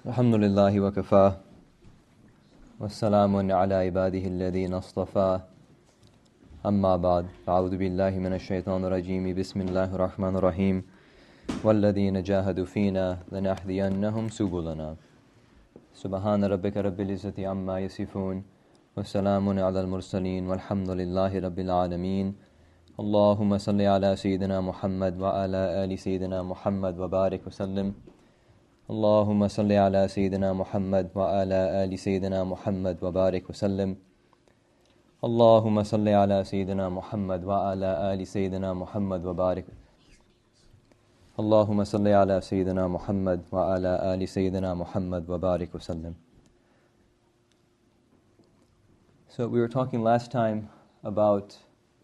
الحمد لله وكفى والسلام على عباده الذين اصطفى أما بعد فأعوذ بالله من الشيطان الرجيم بسم الله الرحمن الرحيم والذين جاهدوا فينا لنهدينهم سبلنا سبحان ربك رب العزة عما يصفون والسلام على المرسلين والحمد لله رب العالمين اللهم صل على سيدنا محمد وعلى آل سيدنا محمد وبارك وسلم اللهم صل على سيدنا محمد وعلى آل سيدنا محمد وبارك وسلم اللهم صل على سيدنا محمد وعلى آل سيدنا محمد وبارك اللهم صل على سيدنا محمد وعلى آل سيدنا محمد وبارك وسلم. So we were talking last time about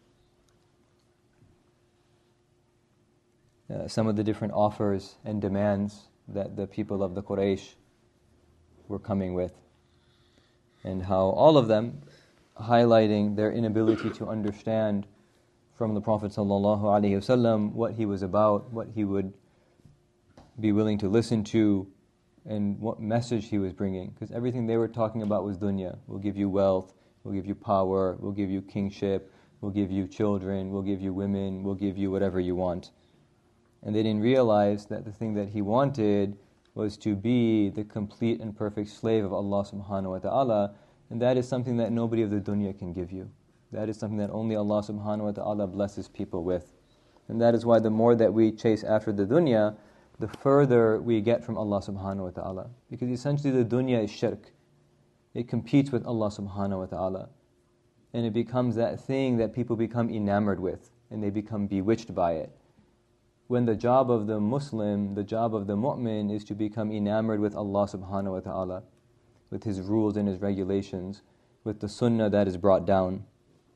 some of the different offers and demands that the people of the Quraysh were coming with, and how all of them highlighting their inability to understand from the Prophet ﷺ what he was about, what he would be willing to listen to, and what message he was bringing. Because everything they were talking about was dunya. We'll give you wealth, we'll give you power, we'll give you kingship, we'll give you children, we'll give you women, we'll give you whatever you want. And they didn't realize that the thing that he wanted was to be the complete and perfect slave of Allah subhanahu wa ta'ala, and that is something that nobody of the dunya can give you. That is something that only Allah subhanahu wa ta'ala blesses people with. And that is why the more that we chase after the dunya, the further we get from Allah subhanahu wa ta'ala. Because essentially the dunya is shirk. It competes with Allah subhanahu wa ta'ala. And it becomes that thing that people become enamored with, and they become bewitched by it. When the job of the Muslim, the job of the mu'min is to become enamored with Allah subhanahu wa ta'ala, with His rules and His regulations, with the sunnah that is brought down.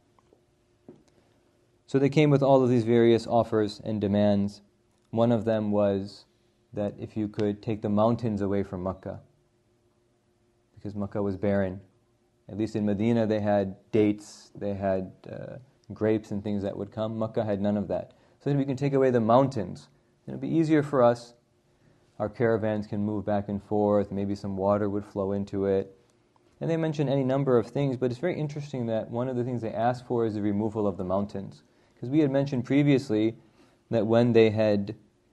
So they came with all of these various offers and demands. One of them was that if you could take the mountains away from Makkah, because Makkah was barren. At least in Medina they had dates, they had grapes and things that would come. Makkah had none of that. So if we can take away the mountains, then it'll be easier for us. Our caravans can move back and forth, maybe some water would flow into it. And they mention any number of things, but it's very interesting that one of the things they asked for is the removal of the mountains. Because we had mentioned previously that when they had,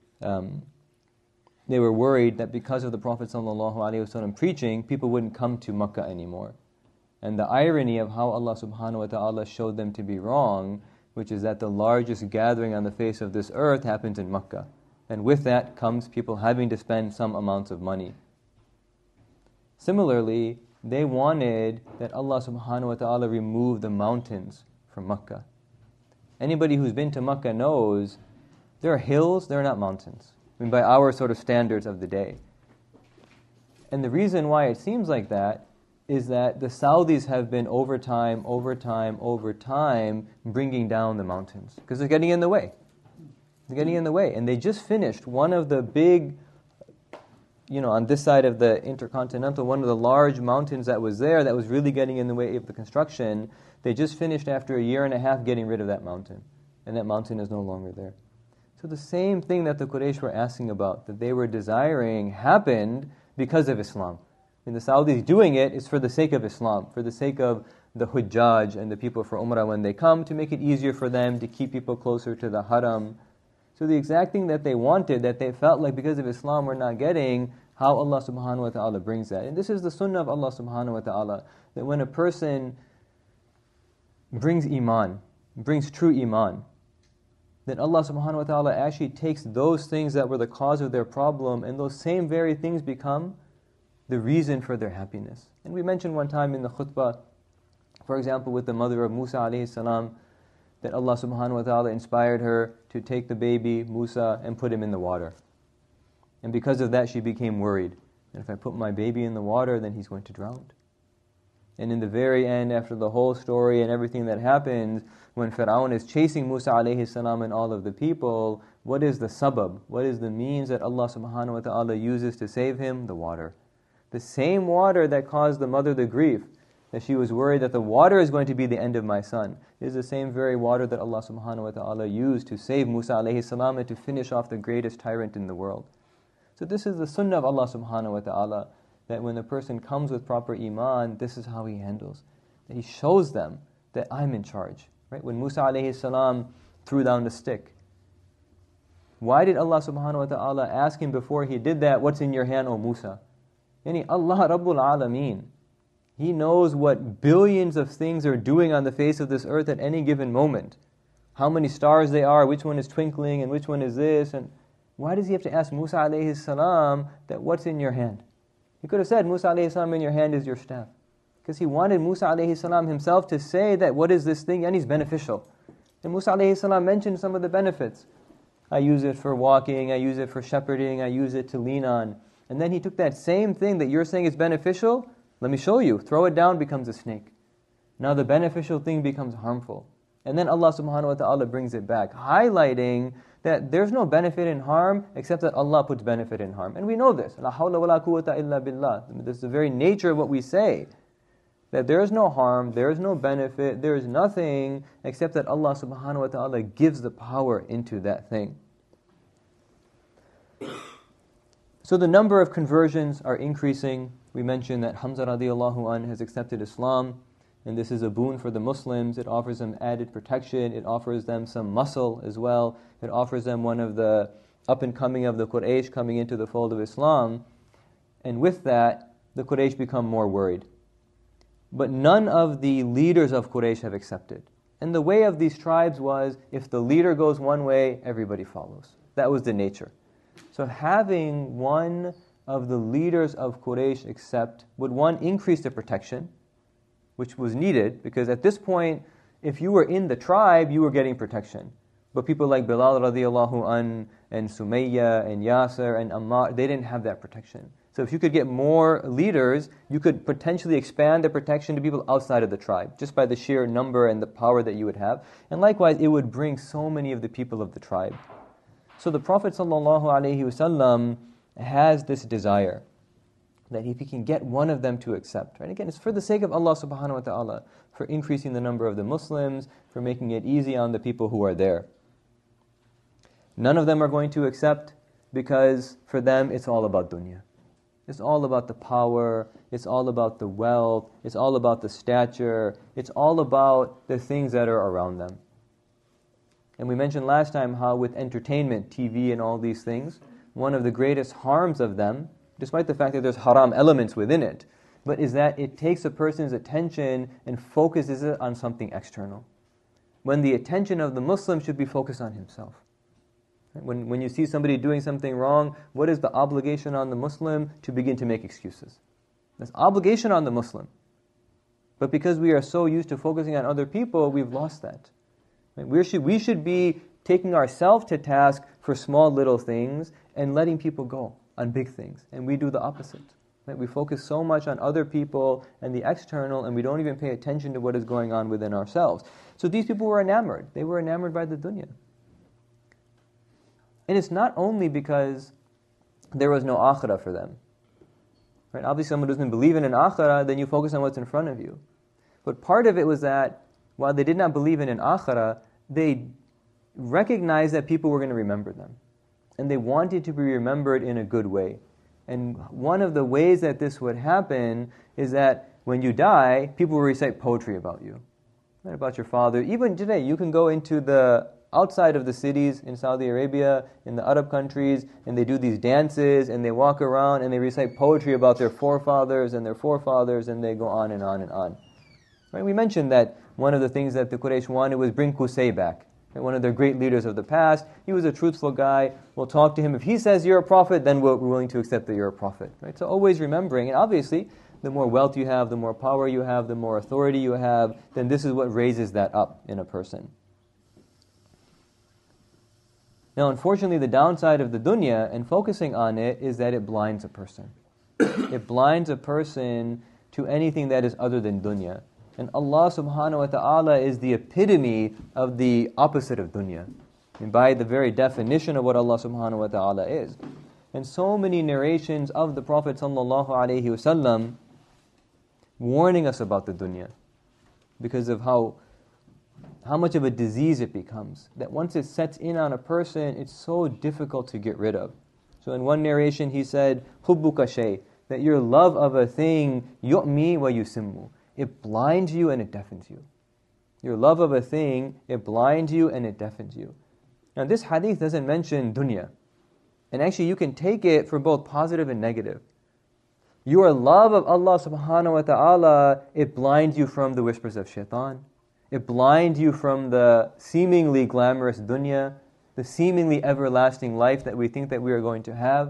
they were worried that because of the Prophet ﷺ preaching, people wouldn't come to Makkah anymore. And the irony of how Allah subhanahu wa ta'ala showed them to be wrong, which is that the largest gathering on the face of this earth happens in Makkah. And with that comes people having to spend some amounts of money. Similarly, they wanted that Allah subhanahu wa ta'ala remove the mountains from Makkah. Anybody who's been to Makkah knows there are hills, there are not mountains. I mean, by our sort of standards of the day. And the reason why it seems like that is that the Saudis have been over time, bringing down the mountains. Because they're getting in the way. They're getting in the way. And they just finished one of the big, on this side of the Intercontinental, one of the large mountains that was there that was really getting in the way of the construction. They just finished after a year and a half getting rid of that mountain. And that mountain is no longer there. So the same thing that the Quraysh were asking about, that they were desiring, happened because of Islam. And the Saudis doing it is for the sake of Islam, for the sake of the Hujjaj and the people for Umrah when they come, to make it easier for them, to keep people closer to the Haram. So the exact thing that they wanted, that they felt like because of Islam we're not getting, how Allah subhanahu wa ta'ala brings that. And this is the sunnah of Allah subhanahu wa ta'ala, that when a person brings iman, brings true iman, then Allah subhanahu wa ta'ala actually takes those things that were the cause of their problem, and those same very things become the reason for their happiness. And we mentioned one time in the khutbah, for example, with the mother of Musa alayhi salam, that Allah subhanahu wa ta'ala inspired her to take the baby, Musa, and put him in the water. And because of that, she became worried. And if I put my baby in the water, then he's going to drown. And in the very end, after the whole story and everything that happens, when Fir'aun is chasing Musa alayhi salam and all of the people, what is the sabab? What is the means that Allah subhanahu wa ta'ala uses to save him? The water. The same water that caused the mother the grief, that she was worried that the water is going to be the end of my son, is the same very water that Allah subhanahu wa ta'ala used to save Musa alayhi salam and to finish off the greatest tyrant in the world. So this is the sunnah of Allah subhanahu wa ta'ala, that when the person comes with proper iman, this is how he handles. That he shows them that I'm in charge. Right? When Musa alayhi salam threw down the stick, why did Allah subhanahu wa ta'ala ask him before he did that, what's in your hand, O Musa? Yani Allah Rabbul Alameen, He knows what billions of things are doing on the face of this earth at any given moment. How many stars they are, which one is twinkling and which one is this. And why does he have to ask Musa alayhi salam that what's in your hand? He could have said, Musa alayhi salam, in your hand is your staff. Because he wanted Musa alayhi salam himself to say that what is this thing, and it's beneficial. And Musa alayhi salam mentioned some of the benefits. I use it for walking, I use it for shepherding, I use it to lean on. And then he took that same thing that you're saying is beneficial, let me show you. Throw it down, becomes a snake. Now the beneficial thing becomes harmful. And then Allah subhanahu wa ta'ala brings it back, highlighting that there's no benefit in harm except that Allah puts benefit in harm. And we know this. La hawla wa la quwwata illa billah. This is the very nature of what we say. That there is no harm, there is no benefit, there is nothing except that Allah subhanahu wa ta'ala gives the power into that thing. So the number of conversions are increasing. We mentioned that Hamza radiallahu anh has accepted Islam, and this is a boon for the Muslims. It offers them added protection, it offers them some muscle as well, it offers them one of the up and coming of the Quraysh coming into the fold of Islam, and with that, the Quraysh become more worried. But none of the leaders of Quraysh have accepted. And the way of these tribes was, if the leader goes one way, everybody follows. That was the nature. So having one of the leaders of Quraysh accept would, one, increase the protection, which was needed, because at this point, if you were in the tribe, you were getting protection. But people like Bilal radiallahu an, and Sumayya, and Yasir, and Ammar, they didn't have that protection. So if you could get more leaders, you could potentially expand the protection to people outside of the tribe, just by the sheer number and the power that you would have. And likewise, it would bring so many of the people of the tribe. So the Prophet ﷺ has this desire that if he can get one of them to accept, right? Again, it's for the sake of Allah subhanahu wa ta'ala, for increasing the number of the Muslims, for making it easy on the people who are there. None of them are going to accept because for them it's all about dunya. It's all about the power, it's all about the wealth, it's all about the stature, it's all about the things that are around them. And we mentioned last time how with entertainment, TV and all these things, one of the greatest harms of them, despite the fact that there's haram elements within it, but is that it takes a person's attention and focuses it on something external. When the attention of the Muslim should be focused on himself. When you see somebody doing something wrong, what is the obligation on the Muslim? To begin to make excuses. That's obligation on the Muslim. But because we are so used to focusing on other people, we've lost that. We should be taking ourselves to task for small little things and letting people go on big things. And we do the opposite. We focus so much on other people and the external, and we don't even pay attention to what is going on within ourselves. So these people were enamored. They were enamored by the dunya. And it's not only because there was no akhirah for them. Right? Obviously, someone who doesn't believe in an akhirah, then you focus on what's in front of you. But part of it was that while they did not believe in an akhirah, they recognized that people were going to remember them. And they wanted to be remembered in a good way. And one of the ways that this would happen is that when you die, people will recite poetry about you. Right? About your father. Even today, you can go into the outside of the cities in Saudi Arabia, in the Arab countries, and they do these dances, and they walk around, and they recite poetry about their forefathers, and they go on and on and on. Right? We mentioned that one of the things that the Quraysh wanted was bring Qusay back. Right? One of their great leaders of the past. He was a truthful guy. We'll talk to him. If he says you're a prophet, then we're willing to accept that you're a prophet. Right? So always remembering, and obviously, the more wealth you have, the more power you have, the more authority you have, then this is what raises that up in a person. Now, unfortunately, the downside of the dunya and focusing on it is that it blinds a person. It blinds a person to anything that is other than dunya. And Allah subhanahu wa ta'ala is the epitome of the opposite of dunya. And by the very definition of what Allah subhanahu wa ta'ala is. And so many narrations of the Prophet sallallahu alaihi wasallam warning us about the dunya because of how much of a disease it becomes. That once it sets in on a person, it's so difficult to get rid of. So in one narration he said, "Hubbuka shay," that your love of a thing, yu'mi wa yusimmu, it blinds you and it deafens you. Your love of a thing, it blinds you and it deafens you. Now this hadith doesn't mention dunya. And actually you can take it for both positive and negative. Your love of Allah subhanahu wa ta'ala, it blinds you from the whispers of shaitan. It blinds you from the seemingly glamorous dunya, the seemingly everlasting life that we think that we are going to have.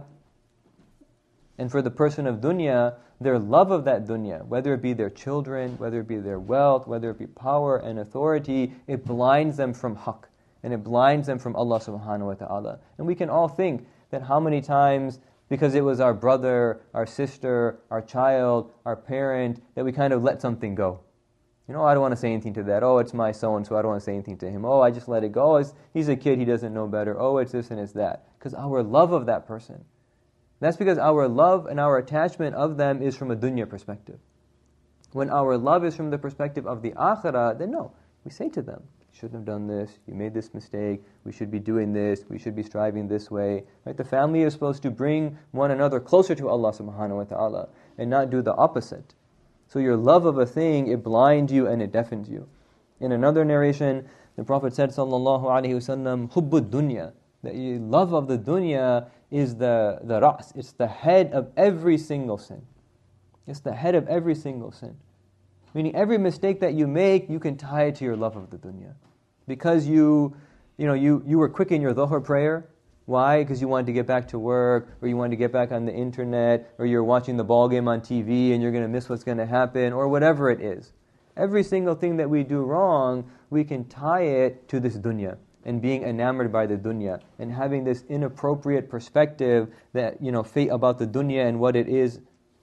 And for the person of dunya, their love of that dunya, whether it be their children, whether it be their wealth, whether it be power and authority, it blinds them from haqq, and it blinds them from Allah subhanahu wa ta'ala. And we can all think that how many times, because it was our brother, our sister, our child, our parent, that we kind of let something go. You know, I don't want to say anything to that. Oh, it's my so-and-so, I don't want to say anything to him. Oh, I just let it go. He's a kid, he doesn't know better. Oh, it's this and it's that. Because our love of that person. That's because our love and our attachment of them is from a dunya perspective. When our love is from the perspective of the akhirah, then no, we say to them, you shouldn't have done this, you made this mistake, we should be doing this, we should be striving this way. Right? The family is supposed to bring one another closer to Allah subhanahu wa ta'ala and not do the opposite. So your love of a thing, it blinds you and it deafens you. In another narration, the Prophet said, sallallahu alaihi wasallam, hubbud dunya, that your love of the dunya is the ra's, it's the head of every single sin. It's the head of every single sin. Meaning every mistake that you make, you can tie it to your love of the dunya. Because you were quick in your dhuhr prayer. Why? Because you wanted to get back to work, or you wanted to get back on the internet, or you're watching the ball game on TV and you're going to miss what's going to happen, or whatever it is. Every single thing that we do wrong, we can tie it to this dunya, and being enamored by the dunya, and having this inappropriate perspective that, about the dunya and what it is.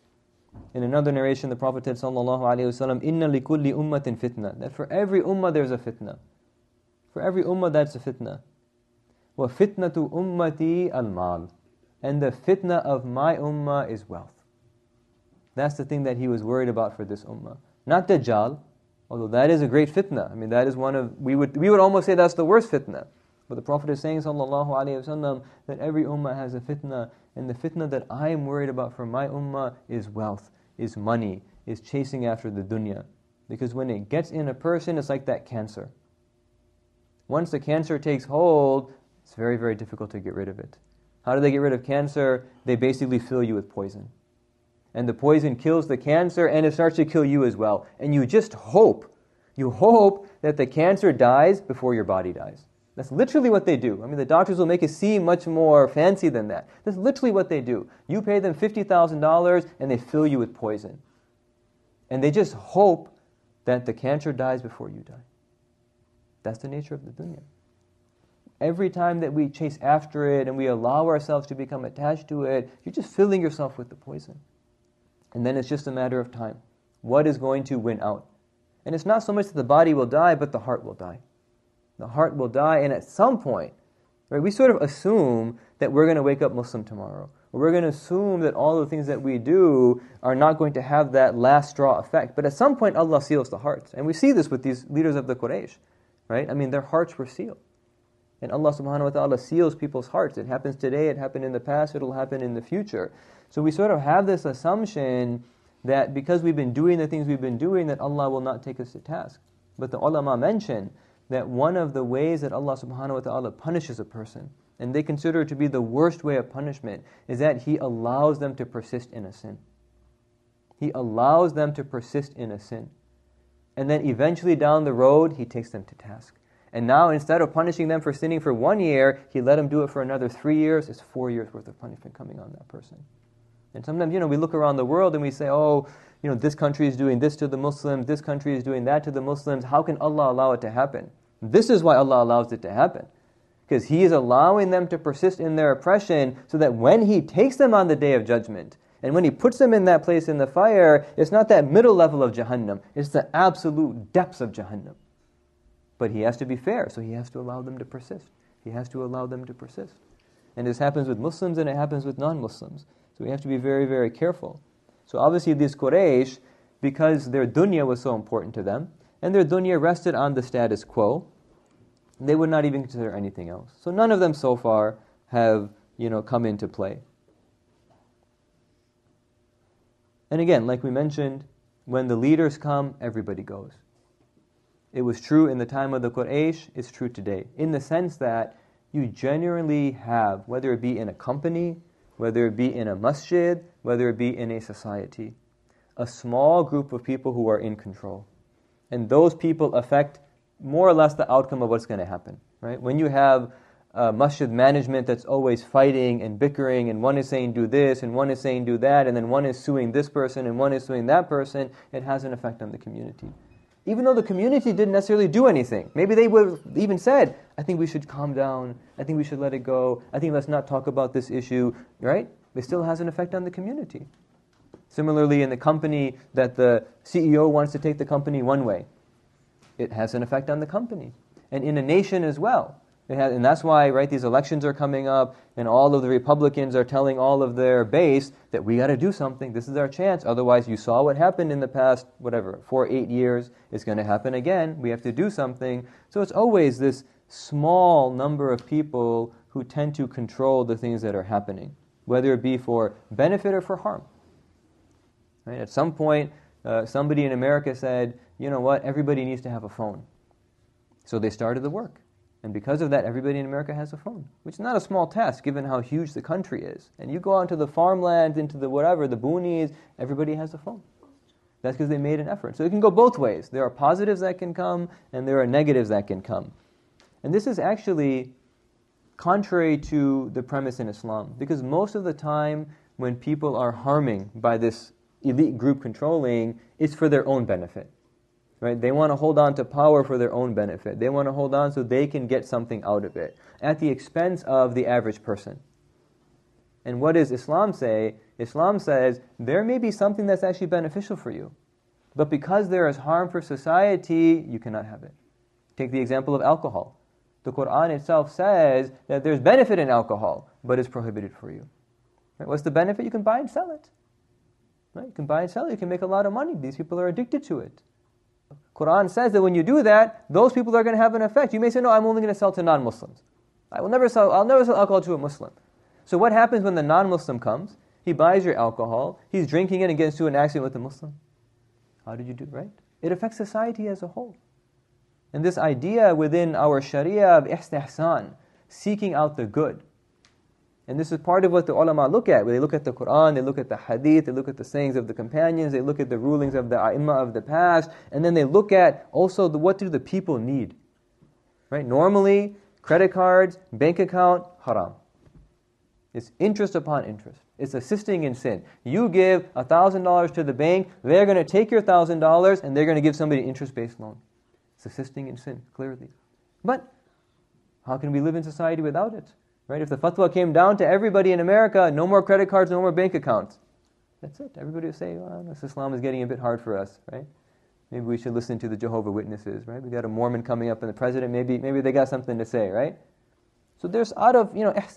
In another narration, the Prophet said, sallallahu alaihi wasallam, "Inna likulli ummatin fitna." That for every ummah there's a fitna. For every ummah that's a fitna. Wa fitnatu ummati al-mal. And the fitna of my ummah is wealth. That's the thing that he was worried about for this ummah. Not Dajjal, although that is a great fitna. I mean, that is one of, we would almost say that's the worst fitna. But the Prophet is saying, sallallahu alaihi wasallam, that every ummah has a fitna, and the fitna that I am worried about for my ummah is wealth, is money, is chasing after the dunya. Because when it gets in a person, it's like that cancer. Once the cancer takes hold, it's very, very difficult to get rid of it. How do they get rid of cancer? They basically fill you with poison. And the poison kills the cancer, and it starts to kill you as well. And you just hope that the cancer dies before your body dies. That's literally what they do. I mean, the doctors will make it seem much more fancy than that. That's literally what they do. You pay them $50,000 and they fill you with poison. And they just hope that the cancer dies before you die. That's the nature of the dunya. Every time that we chase after it and we allow ourselves to become attached to it, you're just filling yourself with the poison. And then it's just a matter of time. What is going to win out? And it's not so much that the body will die, but the heart will die. The heart will die, and at some point, right, we sort of assume that we're going to wake up Muslim tomorrow. Or we're going to assume that all the things that we do are not going to have that last straw effect. But at some point, Allah seals the hearts. And we see this with these leaders of the Quraysh. Right? I mean, their hearts were sealed. And Allah subhanahu wa ta'ala seals people's hearts. It happens today, it happened in the past, it'll happen in the future. So we sort of have this assumption that because we've been doing the things we've been doing, that Allah will not take us to task. But the ulama mention that one of the ways that Allah subhanahu wa ta'ala punishes a person, and they consider it to be the worst way of punishment, is that He allows them to persist in a sin. He allows them to persist in a sin. And then eventually down the road, He takes them to task. And now instead of punishing them for sinning for 1 year, He let them do it for another 3 years. It's 4 years worth of punishment coming on that person. And sometimes, we look around the world and we say, this country is doing this to the Muslims, this country is doing that to the Muslims. How can Allah allow it to happen? This is why Allah allows it to happen. Because He is allowing them to persist in their oppression so that when He takes them on the Day of Judgment, and when He puts them in that place in the fire, it's not that middle level of Jahannam, it's the absolute depths of Jahannam. But He has to be fair, so He has to allow them to persist. He has to allow them to persist. And this happens with Muslims and it happens with non-Muslims. So we have to be very, very careful. So obviously these Quraysh, because their dunya was so important to them, and their dunya rested on the status quo, they would not even consider anything else. So none of them so far have, come into play. And again, like we mentioned, when the leaders come, everybody goes. It was true in the time of the Quraysh, it's true today. In the sense that you generally have, whether it be in a company, whether it be in a masjid, whether it be in a society, a small group of people who are in control. And those people affect more or less the outcome of what's going to happen. Right? When you have masjid management that's always fighting and bickering, and one is saying do this, and one is saying do that, and then one is suing this person, and one is suing that person, it has an effect on the community. Even though the community didn't necessarily do anything. Maybe they would have even said, I think we should calm down, I think we should let it go, I think let's not talk about this issue, right? It still has an effect on the community. Similarly, in the company that the CEO wants to take the company one way, it has an effect on the company. And in a nation as well. And that's why, right, these elections are coming up, and all of the Republicans are telling all of their base that we got to do something. This is our chance. Otherwise, you saw what happened in the past, 4-8 years. It's going to happen again. We have to do something. So it's always this small number of people who tend to control the things that are happening, whether it be for benefit or for harm. Right? At some point, somebody in America said, you know what, everybody needs to have a phone. So they started the work. And because of that, everybody in America has a phone, which is not a small task given how huge the country is. And you go out into the farmlands, into the whatever, the boonies, everybody has a phone. That's because they made an effort. So it can go both ways. There are positives that can come, and there are negatives that can come. And this is actually contrary to the premise in Islam, because most of the time when people are harming by this elite group controlling, it's for their own benefit. Right? They want to hold on to power for their own benefit. They want to hold on so they can get something out of it, at the expense of the average person. And what does Islam say? Islam says, there may be something that's actually beneficial for you, but because there is harm for society, you cannot have it. Take the example of alcohol. The Qur'an itself says that there's benefit in alcohol, but it's prohibited for you. Right? What's the benefit? You can buy and sell it. Right? You can buy and sell it. You can make a lot of money. These people are addicted to it. Quran says that when you do that, those people are going to have an effect. You may say, no, I'm only going to sell to non-Muslims. I'll never sell alcohol to a Muslim. So what happens when the non-Muslim comes? He buys your alcohol, he's drinking it and gets into an accident with a Muslim. How did you do, right? It affects society as a whole. And this idea within our Sharia of istihsan, seeking out the good. And this is part of what the ulama look at. They look at the Qur'an, they look at the hadith, they look at the sayings of the companions, they look at the rulings of the a'imma of the past, and then they look at also what do the people need. Right? Normally, credit cards, bank account, haram. It's interest upon interest. It's assisting in sin. You give $1,000 to the bank, they're going to take your $1,000 and they're going to give somebody an interest-based loan. It's assisting in sin, clearly. But how can we live in society without it? Right? If the fatwa came down to everybody in America, no more credit cards, no more bank accounts. That's it. Everybody would say, well, this Islam is getting a bit hard for us, right? Maybe we should listen to the Jehovah's Witnesses, right? We got a Mormon coming up and the president, maybe they got something to say, right? So there's out of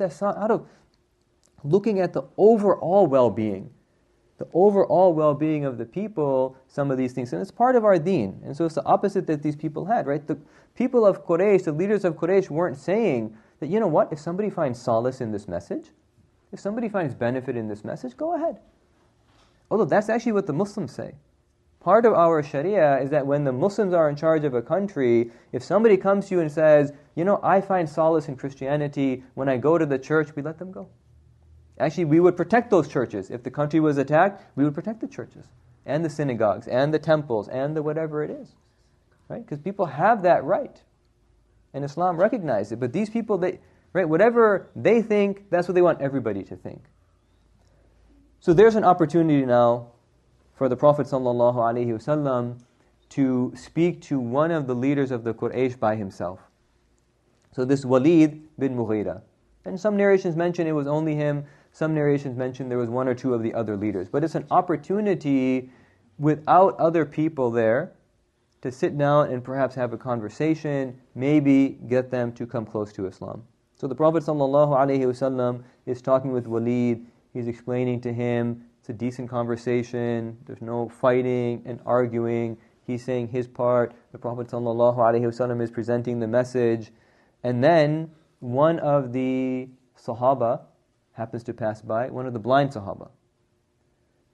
looking at the overall well-being of the people, some of these things. And it's part of our deen. And so it's the opposite that these people had, right? The people of Quraysh, the leaders of Quraysh weren't saying that, you know what, if somebody finds solace in this message, if somebody finds benefit in this message, go ahead. Although that's actually what the Muslims say. Part of our Sharia is that when the Muslims are in charge of a country, if somebody comes to you and says, you know, I find solace in Christianity, when I go to the church, we let them go. Actually, we would protect those churches. If the country was attacked, we would protect the churches, and the synagogues, and the temples, and the whatever it is. Right? Because people have that right. And Islam recognized it. But these people, whatever they think, that's what they want everybody to think. So there's an opportunity now for the Prophet ﷺ to speak to one of the leaders of the Quraysh by himself. So this Walid bin Mughira. And some narrations mention it was only him. Some narrations mention there was one or two of the other leaders. But it's an opportunity without other people there to sit down and perhaps have a conversation, maybe get them to come close to Islam. So the Prophet ﷺ is talking with Walid. He's explaining to him it's a decent conversation. There's no fighting and arguing. He's saying his part. The Prophet ﷺ is presenting the message. And then one of the Sahaba happens to pass by, one of the blind Sahaba.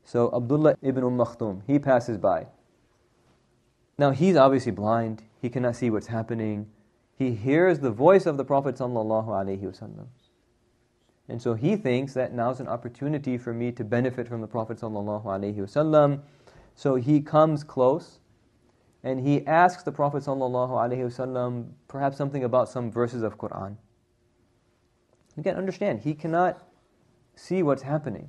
So Abdullah ibn Maktoum, he passes by. Now he's obviously blind. He cannot see what's happening. He hears the voice of the Prophet ﷺ. And so he thinks that now's an opportunity for me to benefit from the Prophet ﷺ. So he comes close and he asks the Prophet ﷺ perhaps something about some verses of Qur'an. Again, understand, he cannot see what's happening.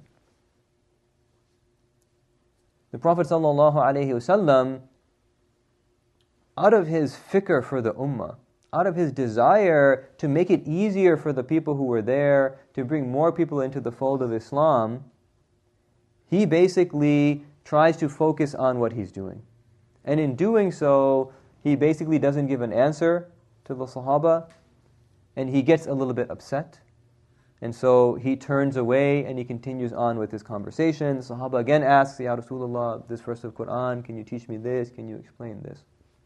The Prophet ﷺ, out of his fikr for the ummah, out of his desire to make it easier for the people who were there, to bring more people into the fold of Islam, he basically tries to focus on what he's doing. And in doing so, he basically doesn't give an answer to the Sahaba, and he gets a little bit upset. And so he turns away and he continues on with his conversation. The Sahaba again asks, Ya Rasulullah, this verse of Qur'an, can you teach me this? Can you explain this?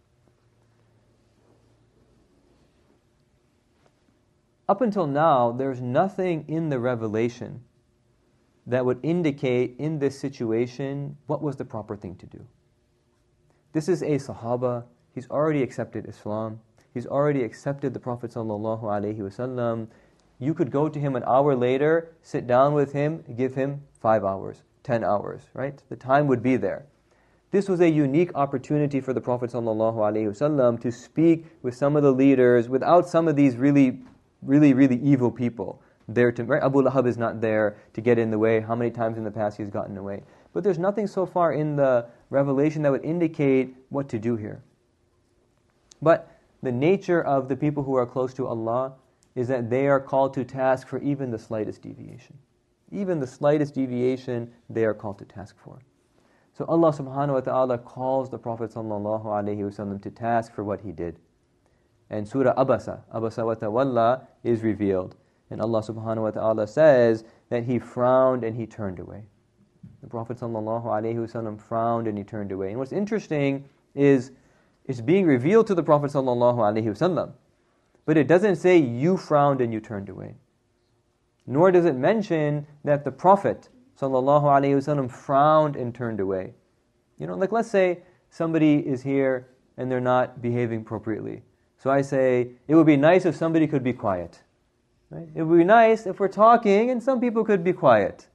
Up until now, there's nothing in the revelation that would indicate in this situation what was the proper thing to do. This is a Sahaba. He's already accepted Islam. He's already accepted the Prophet ﷺ. You could go to him an hour later, sit down with him, give him 5 hours, 10 hours, right? The time would be there. This was a unique opportunity for the Prophet ﷺ to speak with some of the leaders without some of these really evil people there to, right? Abu Lahab is not there to get in the way. How many times in the past he's gotten away? But there's nothing so far in the revelation that would indicate what to do here. But the nature of the people who are close to Allah is that they are called to task for even the slightest deviation. Even the slightest deviation, they are called to task for. So Allah subhanahu wa ta'ala calls the Prophet sallallahu alaihi wasallam to task for what he did. And Surah Abasa wa Tawalla is revealed. And Allah subhanahu wa ta'ala says that he frowned and he turned away. The Prophet sallallahu alaihi wasallam frowned and he turned away. And what's interesting is it's being revealed to the Prophet sallallahu alaihi wasallam, but it doesn't say you frowned and you turned away. Nor does it mention that the Prophet sallallahu alaihi wasallam frowned and turned away. You know, like let's say somebody is here and they're not behaving appropriately. So I say, it would be nice if somebody could be quiet. Right? It would be nice if we're talking and some people could be quiet.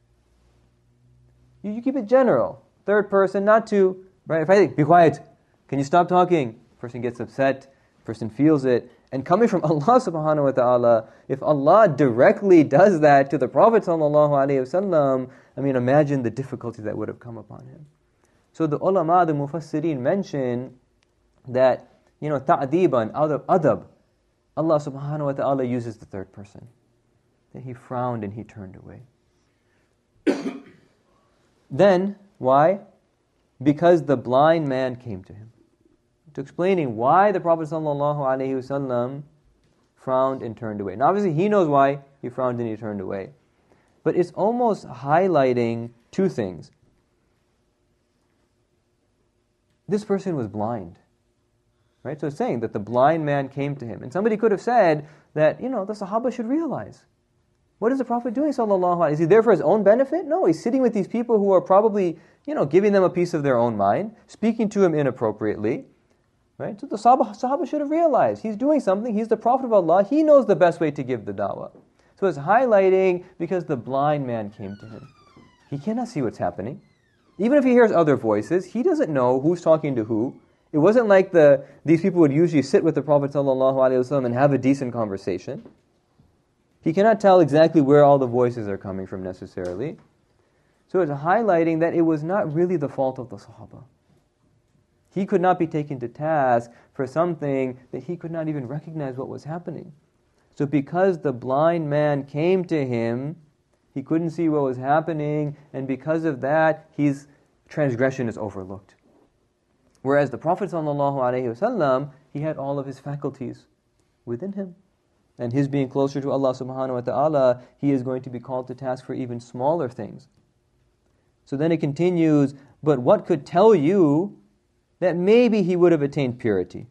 You keep it general. Third person, not to, right? If I think, be quiet, can you stop talking? Person gets upset, person feels it. And coming from Allah subhanahu wa ta'ala, if Allah directly does that to the Prophet sallallahu alaihi wasallam, I mean, imagine the difficulty that would have come upon him. So the ulama, the mufassirin mention that, you know, ta'deeban, out of adab, Allah subhanahu wa ta'ala uses the third person. That he frowned and he turned away. Then, why? Because the blind man came to him. To explaining why the Prophet sallallahu alaihi wasallam frowned and turned away. Now obviously he knows why he frowned and he turned away. But it's almost highlighting two things. This person was blind. Right? So it's saying that the blind man came to him. And somebody could have said that, you know, the Sahaba should realize. What is the Prophet doing, sallallahu alaihi wasallam? Is he there for his own benefit? No, he's sitting with these people who are probably, you know, giving them a piece of their own mind, speaking to him inappropriately. Right? So the Sahaba should have realized he's doing something, he's the Prophet of Allah, he knows the best way to give the da'wah. So it's highlighting because the blind man came to him. He cannot see what's happening. Even if he hears other voices, he doesn't know who's talking to who. It wasn't like these people would usually sit with the Prophet ﷺ and have a decent conversation. He cannot tell exactly where all the voices are coming from necessarily. So it's highlighting that it was not really the fault of the Sahaba. He could not be taken to task for something that he could not even recognize what was happening. So because the blind man came to him, he couldn't see what was happening, and because of that, his transgression is overlooked. Whereas the Prophet ﷺ, he had all of his faculties within him. And his being closer to Allah subhanahu wa ta'ala, he is going to be called to task for even smaller things. So then it continues, but what could tell you that maybe he would have attained purity?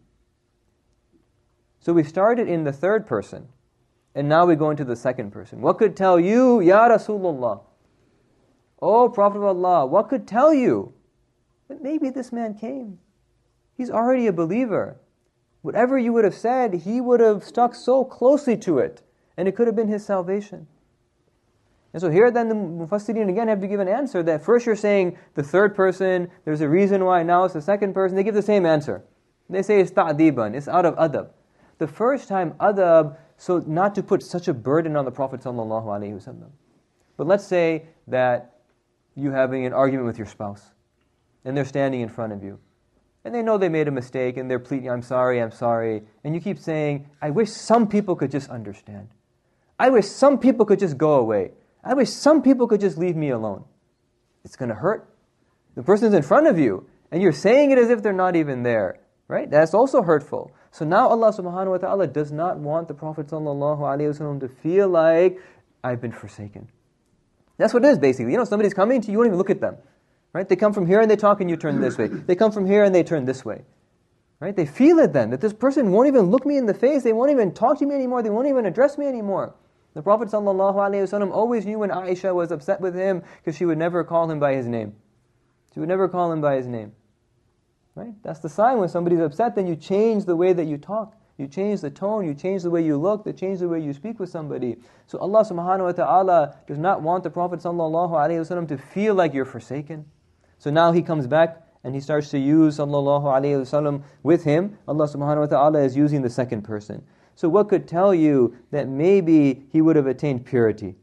So we started in the third person, and now we go into the second person. What could tell you, Ya Rasulullah, "O Prophet of Allah, what could tell you that maybe this man came? He's already a believer. Whatever you would have said, he would have stuck so closely to it, and it could have been his salvation." And so here then the Mufassirin again have to give an answer that first you're saying the third person, there's a reason why now it's the second person. They give the same answer. They say it's ta'diban, it's out of adab. The first time adab, so not to put such a burden on the Prophet ﷺ. But let's say that you're having an argument with your spouse, and they're standing in front of you. And they know they made a mistake, and they're pleading, I'm sorry. And you keep saying, I wish some people could just understand. I wish some people could just go away. I wish some people could just leave me alone. It's going to hurt. The person's in front of you, and you're saying it as if they're not even there. Right? That's also hurtful. So now Allah subhanahu wa ta'ala does not want the Prophet sallallahu alaihi wasallam to feel like, I've been forsaken. That's what it is basically. Somebody's coming to you, you won't even look at them. Right? They come from here and they talk and you turn this way. They come from here and they turn this way. Right? They feel it then, that this person won't even look me in the face, they won't even talk to me anymore, they won't even address me anymore. The Prophet ﷺ always knew when Aisha was upset with him because she would never call him by his name. She would never call him by his name. Right? That's the sign when somebody's upset, then you change the way that you talk. You change the tone, you change the way you look, you change the way you speak with somebody. So Allah subhanahu wa ta'ala does not want the Prophet ﷺ to feel like you're forsaken. So now he comes back and he starts to use sallallahu alayhi wasallam with him. Allah subhanahu wa ta'ala is using the second person. So what could tell you that maybe he would have attained purity?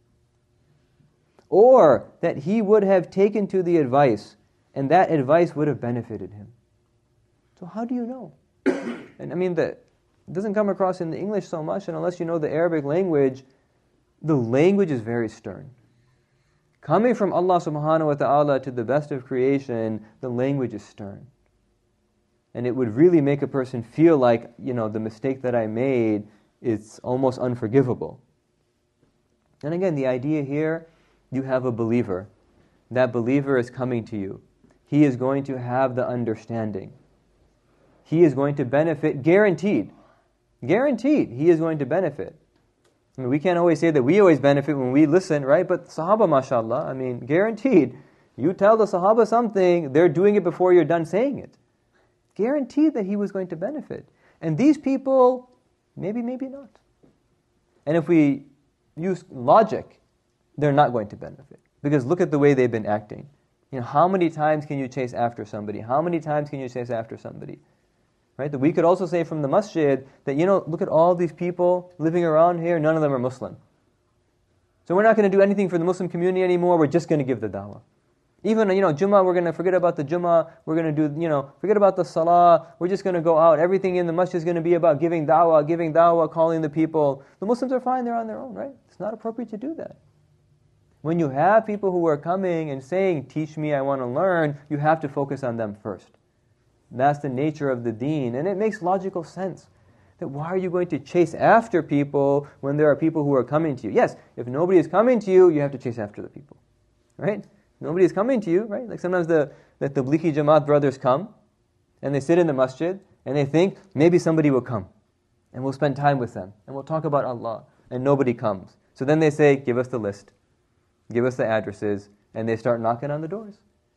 Or that he would have taken to the advice and that advice would have benefited him. So how do you know? And it doesn't come across in the English so much, and unless you know the Arabic language, the language is very stern. Coming from Allah subhanahu wa ta'ala to the best of creation, the language is stern. And it would really make a person feel like, the mistake that I made is almost unforgivable. And again, the idea here, you have a believer. That believer is coming to you. He is going to have the understanding. He is going to benefit, guaranteed. Guaranteed, he is going to benefit. We can't always say that we always benefit when we listen, right? But Sahaba, mashallah, guaranteed. You tell the Sahaba something, they're doing it before you're done saying it. Guaranteed that he was going to benefit. And these people, maybe not. And if we use logic, they're not going to benefit. Because look at the way they've been acting. How many times can you chase after somebody? How many times can you chase after somebody? Right? That we could also say from the masjid that, look at all these people living around here, none of them are Muslim. So we're not going to do anything for the Muslim community anymore, we're just going to give the da'wah. Even, Jummah, we're going to forget about the Jummah, we're going to do, forget about the Salah, we're just going to go out. Everything in the masjid is going to be about giving da'wah, calling the people. The Muslims are fine, they're on their own, right? It's not appropriate to do that. When you have people who are coming and saying, teach me, I want to learn, you have to focus on them first. That's the nature of the deen, and it makes logical sense. That why are you going to chase after people when there are people who are coming to you? Yes, if nobody is coming to you, you have to chase after the people. Right? Nobody is coming to you, right? Like sometimes the Tablighi Jamaat brothers come, and they sit in the masjid, and they think, maybe somebody will come, and we'll spend time with them, and we'll talk about Allah, and nobody comes. So then they say, give us the list, give us the addresses, and they start knocking on the doors.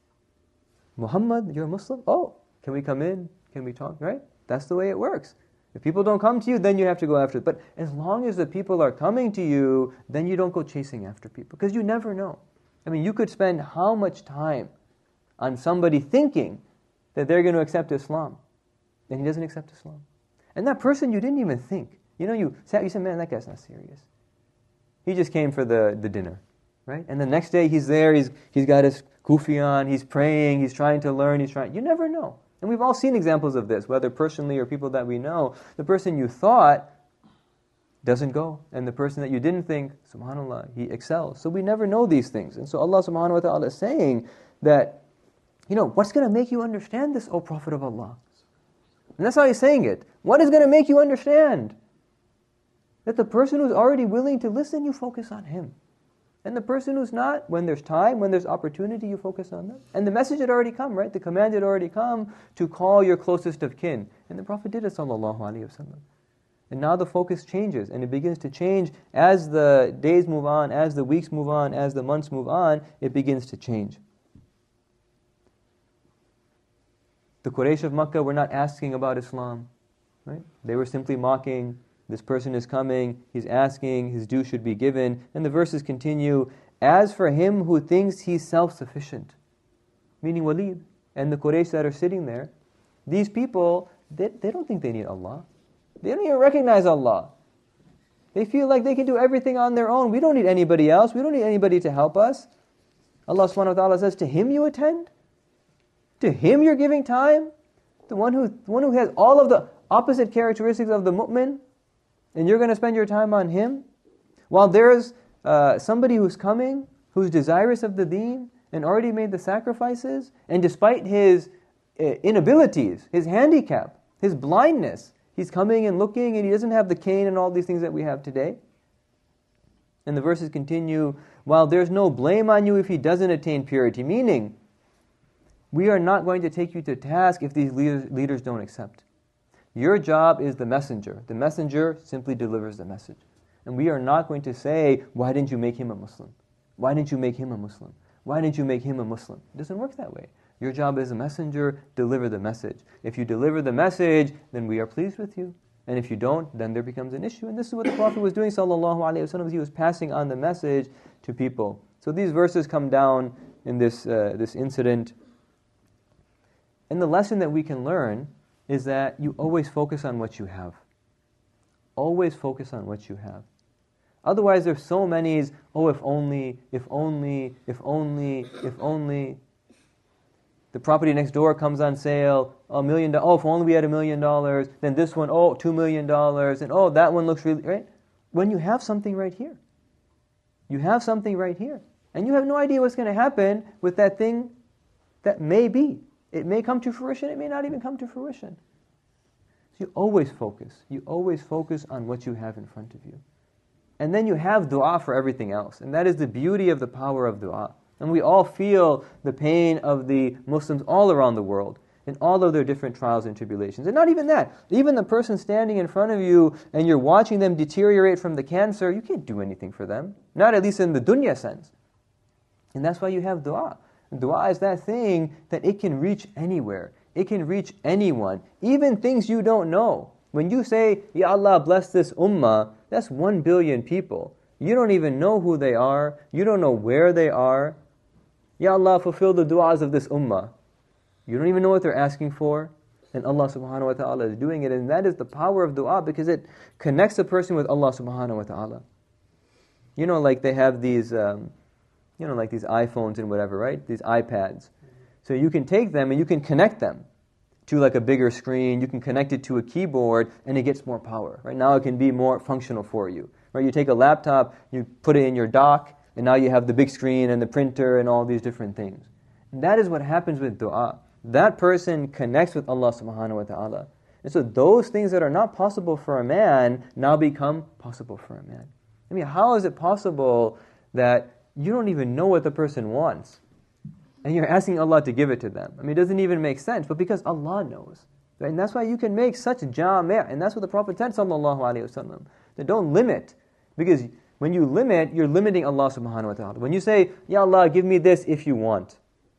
Muhammad, you're a Muslim? Oh, can we come in? Can we talk? Right? That's the way it works. If people don't come to you, then you have to go after it. But as long as the people are coming to you, then you don't go chasing after people, because you never know. You could spend how much time on somebody thinking that they're going to accept Islam, and he doesn't accept Islam. And that person you didn't even think. You said, man, that guy's not serious. He just came for the dinner, right? And the next day he's there, he's got his kufi on, he's praying, he's trying to learn, you never know. And we've all seen examples of this, whether personally or people that we know. The person you thought doesn't go. And the person that you didn't think, subhanAllah, he excels. So we never know these things. And so Allah subhanahu wa ta'ala is saying that, what's going to make you understand this, O Prophet of Allah? And that's how he's saying it. What is going to make you understand? That the person who's already willing to listen, you focus on him. And the person who's not, when there's time, when there's opportunity, you focus on them. And the message had already come, right? The command had already come to call your closest of kin. And the Prophet did it, sallallahu alayhi wa sallam. And now the focus changes, and it begins to change as the days move on, as the weeks move on, as the months move on, it begins to change. The Quraysh of Makkah were not asking about Islam, right? They were simply mocking, this person is coming, he's asking, his due should be given. And the verses continue, as for him who thinks he's self-sufficient, meaning Walid and the Quraysh that are sitting there, these people, they don't think they need Allah. They don't even recognize Allah. They feel like they can do everything on their own. We don't need anybody else. We don't need anybody to help us. Allah subhanahu wa ta'ala says, to Him you attend? To Him you're giving time? The one who has all of the opposite characteristics of the mu'min? And you're going to spend your time on Him? While there's somebody who's coming, who's desirous of the deen, and already made the sacrifices, and despite his inabilities, his handicap, his blindness, he's coming and looking, and he doesn't have the cane and all these things that we have today. And the verses continue, while there's no blame on you if he doesn't attain purity, meaning, we are not going to take you to task if these leaders don't accept. Your job is the messenger. The messenger simply delivers the message. And we are not going to say, why didn't you make him a Muslim? Why didn't you make him a Muslim? Why didn't you make him a Muslim? It doesn't work that way. Your job as a messenger, deliver the message. If you deliver the message, then we are pleased with you. And if you don't, then there becomes an issue. And this is what the Prophet was doing, sallallahu alaihi wasallam. He was passing on the message to people. So these verses come down in this incident. And the lesson that we can learn is that you always focus on what you have. Always focus on what you have. Otherwise, there's so many, oh, if only, if only, if only, if only. The property next door comes on sale, $1 million. Oh, if only we had $1 million. Then this one, oh, $2 million. And oh, that one looks really, right? When you have something right here. You have something right here. And you have no idea what's going to happen with that thing that may be. It may come to fruition, it may not even come to fruition. So you always focus. You always focus on what you have in front of you. And then you have dua for everything else. And that is the beauty of the power of dua. And we all feel the pain of the Muslims all around the world in all of their different trials and tribulations. And not even that. Even the person standing in front of you and you're watching them deteriorate from the cancer, you can't do anything for them. Not at least in the dunya sense. And that's why you have dua. Dua is that thing that it can reach anywhere. It can reach anyone. Even things you don't know. When you say, Ya Allah, bless this ummah, that's 1 billion people. You don't even know who they are. You don't know where they are. Ya Allah, fulfill the du'as of this ummah. You don't even know what they're asking for. And Allah subhanahu wa ta'ala is doing it. And that is the power of dua because it connects a person with Allah subhanahu wa ta'ala. You know, like they have these, like these iPhones and whatever, right? These iPads. So you can take them and you can connect them to like a bigger screen. You can connect it to a keyboard and it gets more power. Right now it can be more functional for you. Right? You take a laptop, you put it in your dock, and now you have the big screen and the printer and all these different things. And that is what happens with dua. That person connects with Allah subhanahu wa ta'ala. And so those things that are not possible for a man now become possible for a man. I mean, how is it possible that you don't even know what the person wants and you're asking Allah to give it to them? I mean, it doesn't even make sense, but because Allah knows. Right? And that's why you can make such jami', and that's what the Prophet said, sallallahu alaihi wasallam, that don't limit, because when you limit, you're limiting Allah subhanahu wa ta'ala. When you say, Ya Allah, give me this if you want,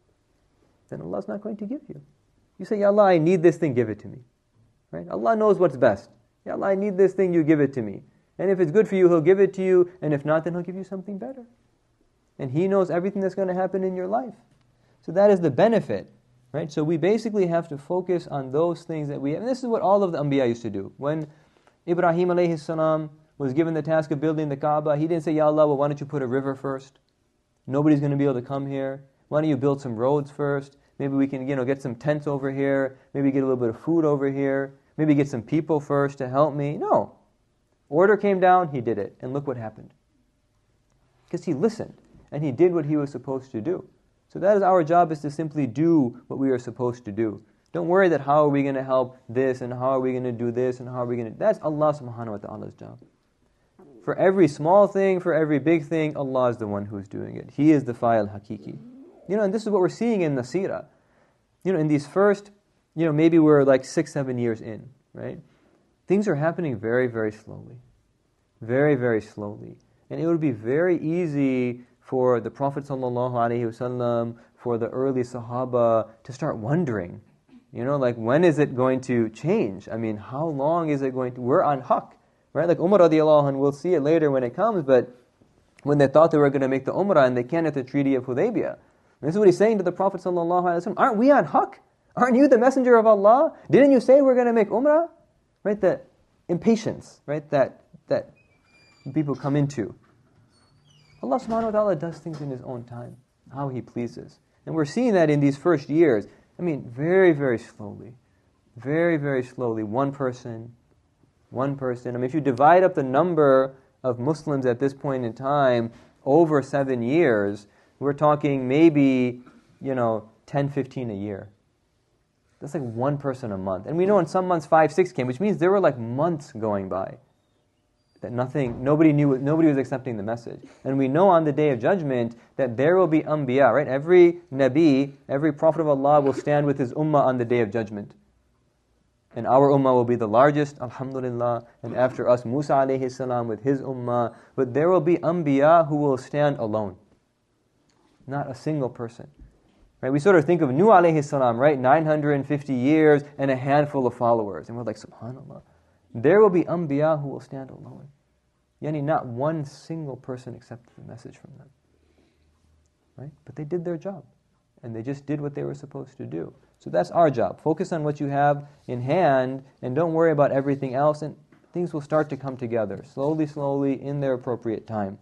then Allah's not going to give you. You say, Ya Allah, I need this thing, give it to me. Right? Allah knows what's best. Ya Allah, I need this thing, you give it to me. And if it's good for you, He'll give it to you, and if not, then He'll give you something better. And He knows everything that's going to happen in your life. So that is the benefit. Right? So we basically have to focus on those things that we have. And this is what all of the Anbiya used to do. When Ibrahim alayhi salam was given the task of building the Kaaba, he didn't say, Ya Allah, well, why don't you put a river first? Nobody's going to be able to come here. Why don't you build some roads first? Maybe we can, get some tents over here. Maybe get a little bit of food over here. Maybe get some people first to help me. No. Order came down, he did it. And look what happened. Because he listened. And he did what he was supposed to do. So that is our job, is to simply do what we are supposed to do. Don't worry that how are we going to help this, and how are we going to do this, and how are we going to... That's Allah subhanahu wa ta'ala's job. For every small thing, for every big thing, Allah is the one who is doing it. He is the fa'il hakiki. And this is what we're seeing in the seerah. In these first, maybe we're like 6-7 years in, right? things are happening very, very slowly. Very, very slowly. And it would be very easy for the Prophet ﷺ, for the early Sahaba to start wondering, like when is it going to change? I mean, how long is it going to... We're on haqq, right? Like Umar radiallahu anh, we'll see it later when it comes, but when they thought they were going to make the Umrah and they can't at the Treaty of Hudaybiyah. This is what he's saying to the Prophet ﷺ, aren't we on haqq? Aren't you the messenger of Allah? Didn't you say we're going to make Umrah? Right, that impatience, right, that people come into. Allah subhanahu wa ta'ala does things in His own time, how He pleases. And we're seeing that in these first years. I mean, very, very slowly. Very, very slowly. One person. I mean, if you divide up the number of Muslims at this point in time over 7 years, we're talking maybe, 10, 15 a year. That's like one person a month. And we know in some months 5, 6 came, which means there were like months going by that nobody was accepting the message. And we know on the Day of Judgment that there will be anbiya, right? Every nabi, every prophet of Allah will stand with his ummah on the Day of Judgment. And our ummah will be the largest, alhamdulillah. And after us, Musa alayhi salam with his ummah. But there will be anbiya who will stand alone. Not a single person. Right? We sort of think of Nuh alayhi salam, right? 950 years and a handful of followers. And we're like, subhanAllah. There will be anbiya who will stand alone. Yani not one single person accepted the message from them. Right? But they did their job. And they just did what they were supposed to do. So that's our job. Focus on what you have in hand and don't worry about everything else, and things will start to come together, slowly, slowly, in their appropriate time.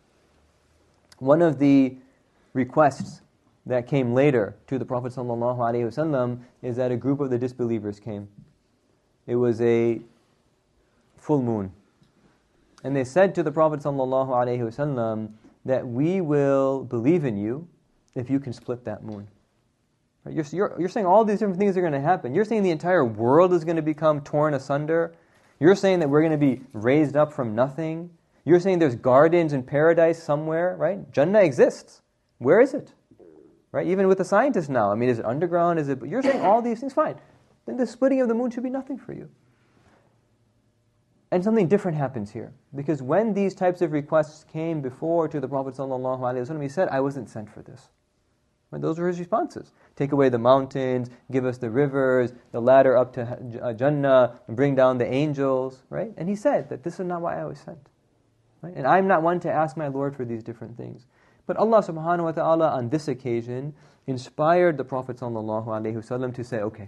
One of the requests that came later to the Prophet ﷺ is that a group of the disbelievers came. It was a full moon. And they said to the Prophet ﷺ that we will believe in you if you can split that moon. You're saying all these different things are going to happen. You're saying the entire world is going to become torn asunder. You're saying that we're going to be raised up from nothing. You're saying there's gardens in paradise somewhere, right? Jannah exists. Where is it? Right? Even with the scientists now. I mean, is it underground? You're saying all these things, fine. Then the splitting of the moon should be nothing for you. And something different happens here. Because when these types of requests came before to the Prophet ﷺ, he said, I wasn't sent for this. And those were his responses. Take away the mountains, give us the rivers, the ladder up to Jannah, and bring down the angels, right? And he said that this is not why I was sent. Right? And I'm not one to ask my Lord for these different things. But Allah subhanahu wa ta'ala on this occasion inspired the Prophet ﷺ to say, okay,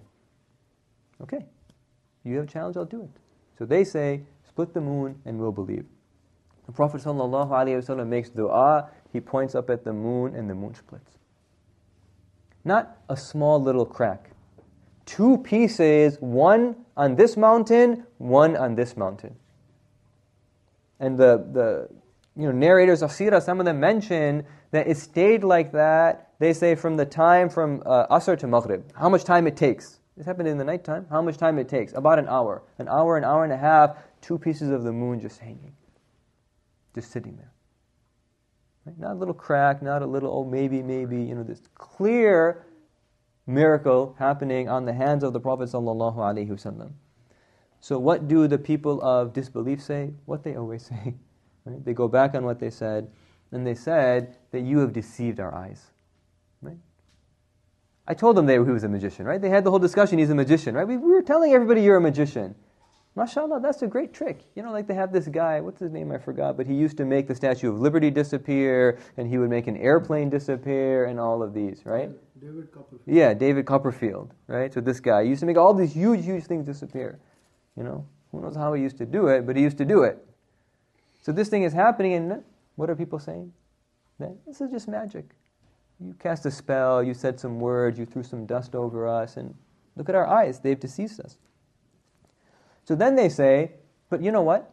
you have a challenge, I'll do it. So they say, split the moon and we'll believe. The Prophet ﷺ makes dua, he points up at the moon and the moon splits. Not a small little crack. 2 pieces, one on this mountain, one on this mountain. And the narrators of Sirah, some of them mention that it stayed like that, they say from Asr to Maghrib. How much time it takes. This happened in the nighttime. How much time it takes? About an hour. An hour and a half, 2 pieces of the moon just hanging. Just sitting there. Right? Not a little crack, not a little, maybe, this clear miracle happening on the hands of the Prophet ﷺ. So what do the people of disbelief say? What they always say. Right? They go back on what they said, and they said that you have deceived our eyes. Right? I told them he was a magician, right? They had the whole discussion, he's a magician, right? We were telling everybody you're a magician. MashaAllah, that's a great trick. Like they have this guy, what's his name, I forgot, but he used to make the Statue of Liberty disappear, and he would make an airplane disappear, and all of these, right? David Copperfield. Yeah, David Copperfield, right? So this guy used to make all these huge things disappear. Who knows how he used to do it, but he used to do it. So this thing is happening, and what are people saying? That this is just magic. You cast a spell, you said some words, you threw some dust over us, and look at our eyes, they've deceived us. So then they say, but you know what?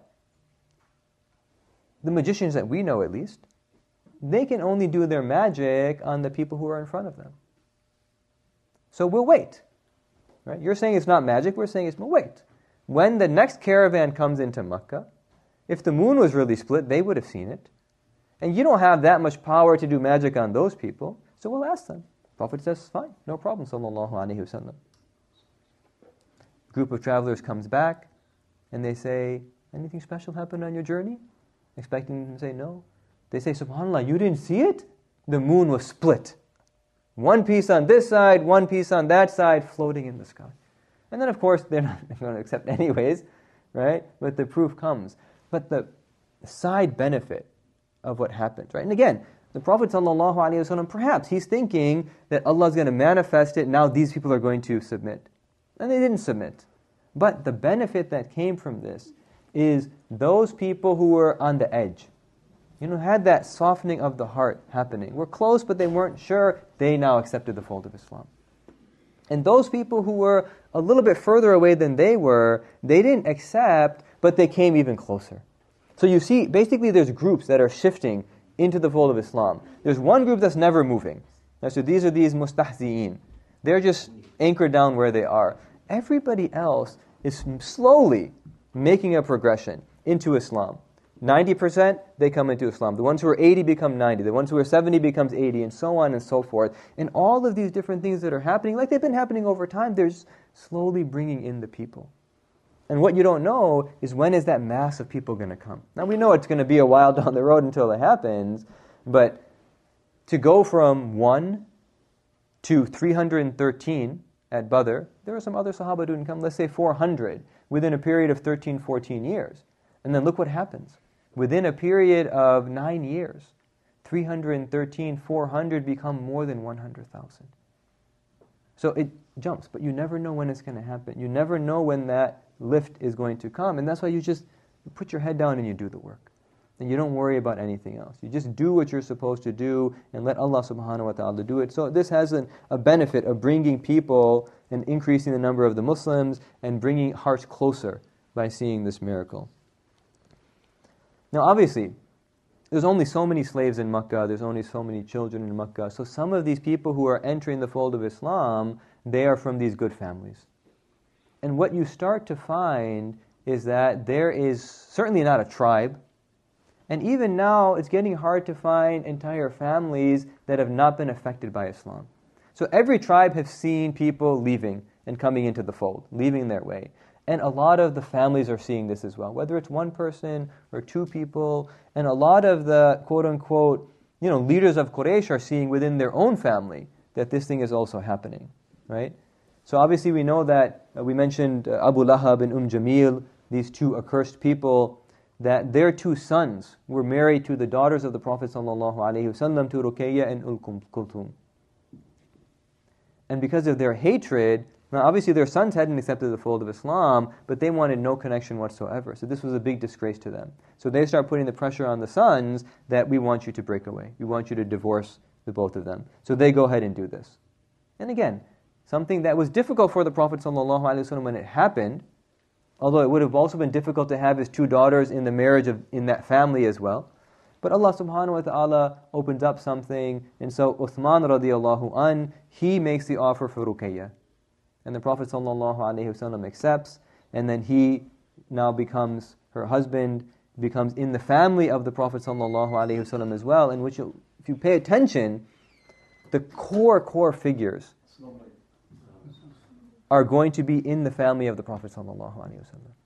The magicians that we know at least, they can only do their magic on the people who are in front of them. So we'll wait. Right? You're saying it's not magic, we're saying we'll wait. When the next caravan comes into Makkah, if the moon was really split, they would have seen it. And you don't have that much power to do magic on those people, so we'll ask them. The Prophet says, fine, no problem, sallallahu alaihi wasallam. Group of travelers comes back, and they say, anything special happened on your journey? Expecting him to say no. They say, subhanAllah, you didn't see it? The moon was split. One piece on this side, one piece on that side, floating in the sky. And then, of course, they're not going to accept anyways, right? But the proof comes. But the side benefit of what happens, right? And again, the Prophet ﷺ, perhaps he's thinking that Allah is going to manifest it, now these people are going to submit. And they didn't submit. But the benefit that came from this is those people who were on the edge, had that softening of the heart happening. Were close, but they weren't sure. They now accepted the fold of Islam. And those people who were a little bit further away than they were, they didn't accept, but they came even closer. So you see, basically there's groups that are shifting into the fold of Islam. There's one group that's never moving. So these are these mustahzi'een. They're just anchored down where they are. Everybody else is slowly making a progression into Islam. 90%, they come into Islam. The ones who are 80 become 90. The ones who are 70 becomes 80, and so on and so forth. And all of these different things that are happening, like they've been happening over time, they're just slowly bringing in the people. And what you don't know is, when is that mass of people going to come? Now we know it's going to be a while down the road until it happens, but to go from 1 to 313 at Badr, there are some other Sahaba who didn't come, let's say 400, within a period of 13, 14 years. And then look what happens. Within a period of 9 years, 313, 400 become more than 100,000. So it jumps, but you never know when it's going to happen. You never know when that lift is going to come. And that's why you put your head down and you do the work. And you don't worry about anything else. You just do what you're supposed to do and let Allah subhanahu wa ta'ala do it. So this has a benefit of bringing people and increasing the number of the Muslims and bringing hearts closer by seeing this miracle. Now obviously, there's only so many slaves in Makkah, there's only so many children in Makkah, so some of these people who are entering the fold of Islam, they are from these good families. And what you start to find is that there is certainly not a tribe, and even now it's getting hard to find entire families that have not been affected by Islam. So every tribe has seen people leaving and coming into the fold, leaving their way. And a lot of the families are seeing this as well, whether it's one person or two people. And a lot of the quote-unquote, leaders of Quraysh are seeing within their own family that this thing is also happening, right? So obviously we know that, we mentioned Abu Lahab and Jamil, these two accursed people, that their two sons were married to the daughters of the Prophet ﷺ, to Ruqayyah and Kulthum. And because of their hatred, now obviously their sons hadn't accepted the fold of Islam, but they wanted no connection whatsoever. So this was a big disgrace to them. So they start putting the pressure on the sons that we want you to break away. We want you to divorce the both of them. So they go ahead and do this. And again, something that was difficult for the Prophet ﷺ when it happened, although it would have also been difficult to have his two daughters in the marriage in that family as well. But Allah subhanahu wa ta'ala opens up something, and so Uthman radiallahu an, he makes the offer for Ruqayyah. And the Prophet ﷺ accepts, and then he now becomes her husband, becomes in the family of the Prophet ﷺ as well, in which, if you pay attention, the core figures are going to be in the family of the Prophet ﷺ.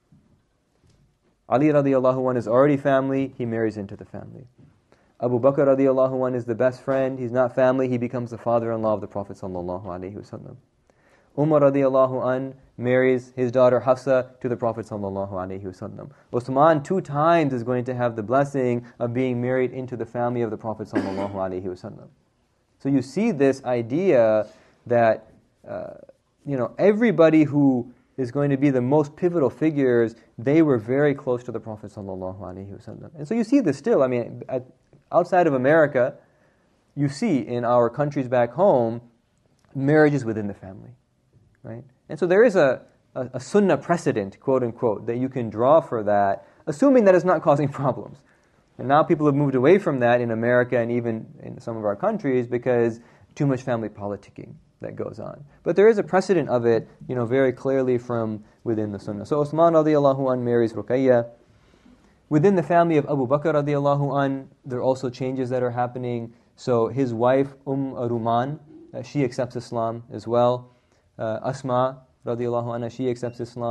Ali radiallahu anh is already family, he marries into the family. Abu Bakr radiallahu anh is the best friend, he's not family, he becomes the father-in-law of the Prophet ﷺ. Umar radiallahu an marries his daughter Hafsa to the Prophet sallallahu alaihi wasallam. Uthman 2 times is going to have the blessing of being married into the family of the Prophet sallallahu alaihi wasallam. So you see this idea that everybody who is going to be the most pivotal figures, they were very close to the Prophet sallallahu alaihi wasallam. And so you see this still. Outside of America, you see in our countries back home, marriages within the family. Right? And so there is a sunnah precedent, quote unquote, that you can draw for that, assuming that it's not causing problems. And now people have moved away from that in America and even in some of our countries because too much family politicking that goes on. But there is a precedent of it, very clearly from within the sunnah. So Uthman radiallahu an marries Ruqayyah. Within the family of Abu Bakr radiallahu an, there are also changes that are happening. So his wife, Ruman, she accepts Islam as well. Asma radiallahu anha, she accepts Islam.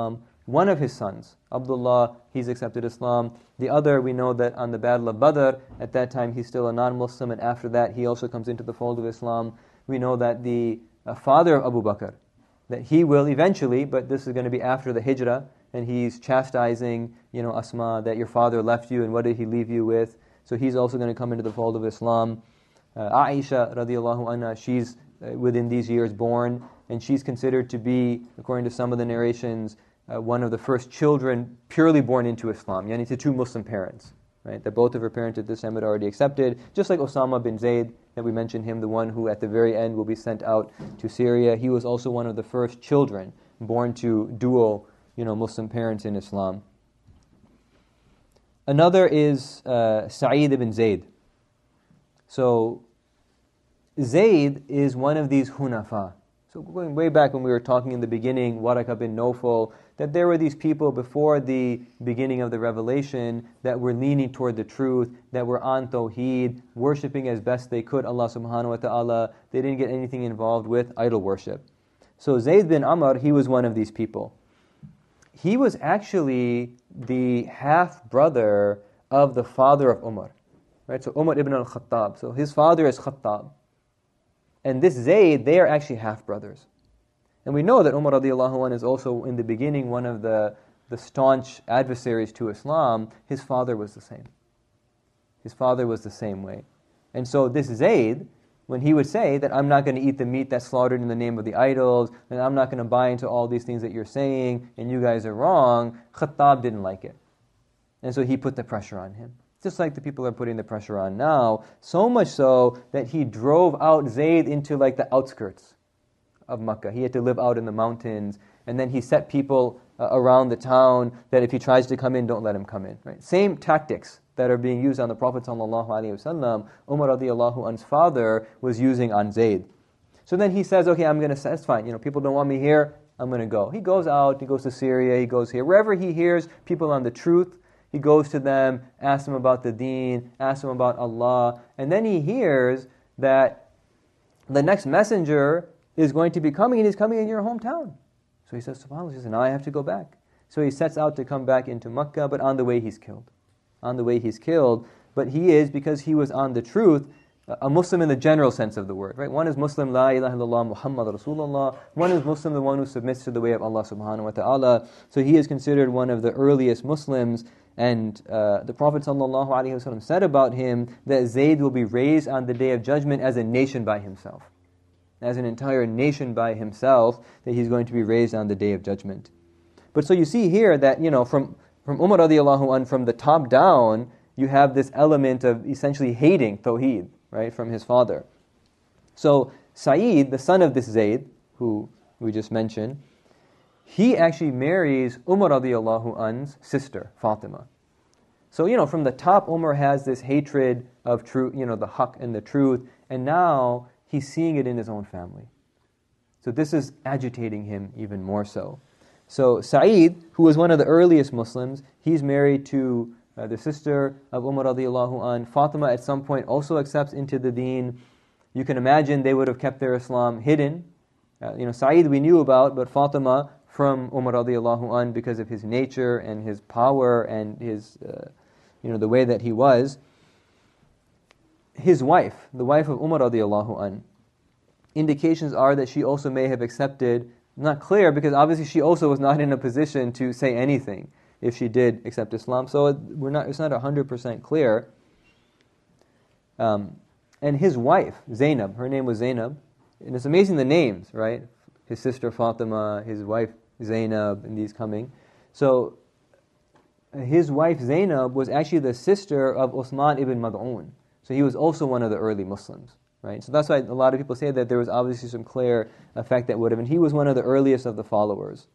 one of his sons, Abdullah, he's accepted Islam. The other, we know that on the Battle of Badr, at that time he's still a non-Muslim, and after that he also comes into the fold of Islam. We know that the father of Abu Bakr, that he will eventually, but this is going to be after the Hijrah, and he's chastising, Asma, that your father left you, and what did he leave you with? So he's also going to come into the fold of Islam. Aisha, radiallahu anha, she's within these years born, and she's considered to be, according to some of the narrations, one of the first children purely born into Islam, yani to two Muslim parents, right? That both of her parents at this time had already accepted, just like Osama bin Zayd, that we mentioned him, the one who at the very end will be sent out to Syria. He was also one of the first children born to dual, Muslim parents in Islam. Another is Sa'id ibn Zayd. So Zayd is one of these Hunafa. So going way back when we were talking in the beginning, Waraka bin Nawfal, that there were these people before the beginning of the revelation that were leaning toward the truth, that were on Tawheed, worshipping as best they could Allah subhanahu wa ta'ala. They didn't get anything involved with idol worship. So Zayd bin Amr, he was one of these people. He was actually the half-brother of the father of Umar. Right? So Umar ibn al-Khattab. So his father is Khattab. And this Zayd, they are actually half-brothers. And we know that Umar radiallahu anh is also in the beginning one of the staunch adversaries to Islam. His father was the same. His father was the same way. And so this Zayd, when he would say that I'm not going to eat the meat that's slaughtered in the name of the idols, and I'm not going to buy into all these things that you're saying, and you guys are wrong, Khattab didn't like it. And so he put the pressure on him. Just like the people are putting the pressure on now, so much so that he drove out Zayd into like the outskirts of Makkah. He had to live out in the mountains, and then he set people around the town that if he tries to come in, don't let him come in. Right? Same tactics that are being used on the Prophet ﷺ, Umar radiallahu anhu's father was using on Zayd. So then he says, okay, that's fine. People don't want me here, I'm going to go. He goes out, he goes to Syria, he goes here. Wherever he hears people on the truth, he goes to them, asks them about the deen, asks them about Allah, and then he hears that the next messenger is going to be coming, and he's coming in your hometown. So he says, subhanAllah, he says, now I have to go back. So he sets out to come back into Makkah, but on the way he's killed. But he is, because he was on the truth, a Muslim in the general sense of the word. Right? One is Muslim, La ilaha illallah, Muhammad Rasulullah. One is Muslim, the one who submits to the way of Allah subhanahu wa ta'ala. So he is considered one of the earliest Muslims. And the Prophet ﷺ said about him that Zayd will be raised on the Day of Judgment as a nation by himself. As an entire nation by himself, that he's going to be raised on the Day of Judgment. But so you see here that, from Umar radiallahu anh, from the top down, you have this element of essentially hating Tawheed, right, from his father. So Sa'id, the son of this Zayd, who we just mentioned, he actually marries Umar radiallahu anh's sister, Fatima. So, from the top, Umar has this hatred of truth, the haqq and the truth, and now he's seeing it in his own family. So this is agitating him even more so. So Sa'id, who was one of the earliest Muslims, he's married to the sister of Umar radiallahu anh. Fatima at some point also accepts into the deen. You can imagine they would have kept their Islam hidden. Sa'id we knew about, but Fatima from Umar radiallahu anh, because of his nature and his power and his, the way that he was. His wife, the wife of Umar radiallahu anh, indications are that she also may have accepted, not clear, because obviously she also was not in a position to say anything if she did accept Islam. So it's not 100% clear. And his wife, Zainab, her name was Zainab, and it's amazing the names, right? His sister Fatima, his wife Zainab, and these coming. So his wife Zainab was actually the sister of Uthman ibn Mad'un. So he was also one of the early Muslims, right? So that's why a lot of people say that there was obviously some clear effect that would have, and he was one of the earliest of the followers.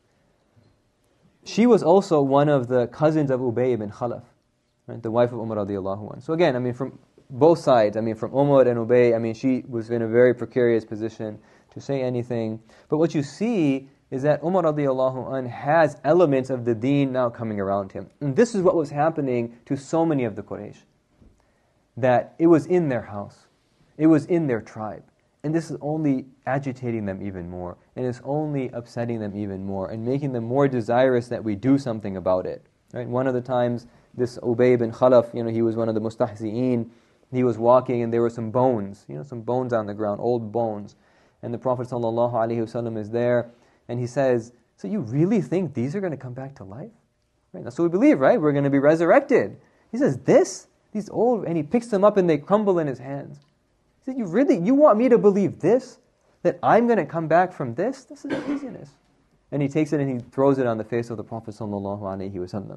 She was also one of the cousins of Ubay ibn Khalaf, right? The wife of Umar radiallahu anh. So again, from both sides, from Umar and Ubay, she was in a very precarious position to say anything. But what you see is that Umar radiallahu anh has elements of the deen now coming around him. And this is what was happening to so many of the Quraysh. That it was in their house. It was in their tribe. And this is only agitating them even more. And it's only upsetting them even more and making them more desirous that we do something about it. Right? One of the times, this Ubay bin Khalaf, he was one of the mustahzi'een. He was walking and there were some bones, some bones on the ground, old bones. And the Prophet ﷺ is there and he says, so you really think these are going to come back to life? Right? That's what we believe, right? We're going to be resurrected. He says, these old, and he picks them up and they crumble in his hands. He said, you want me to believe this? That I'm going to come back from this? This is craziness. And he takes it and he throws it on the face of the Prophet ﷺ.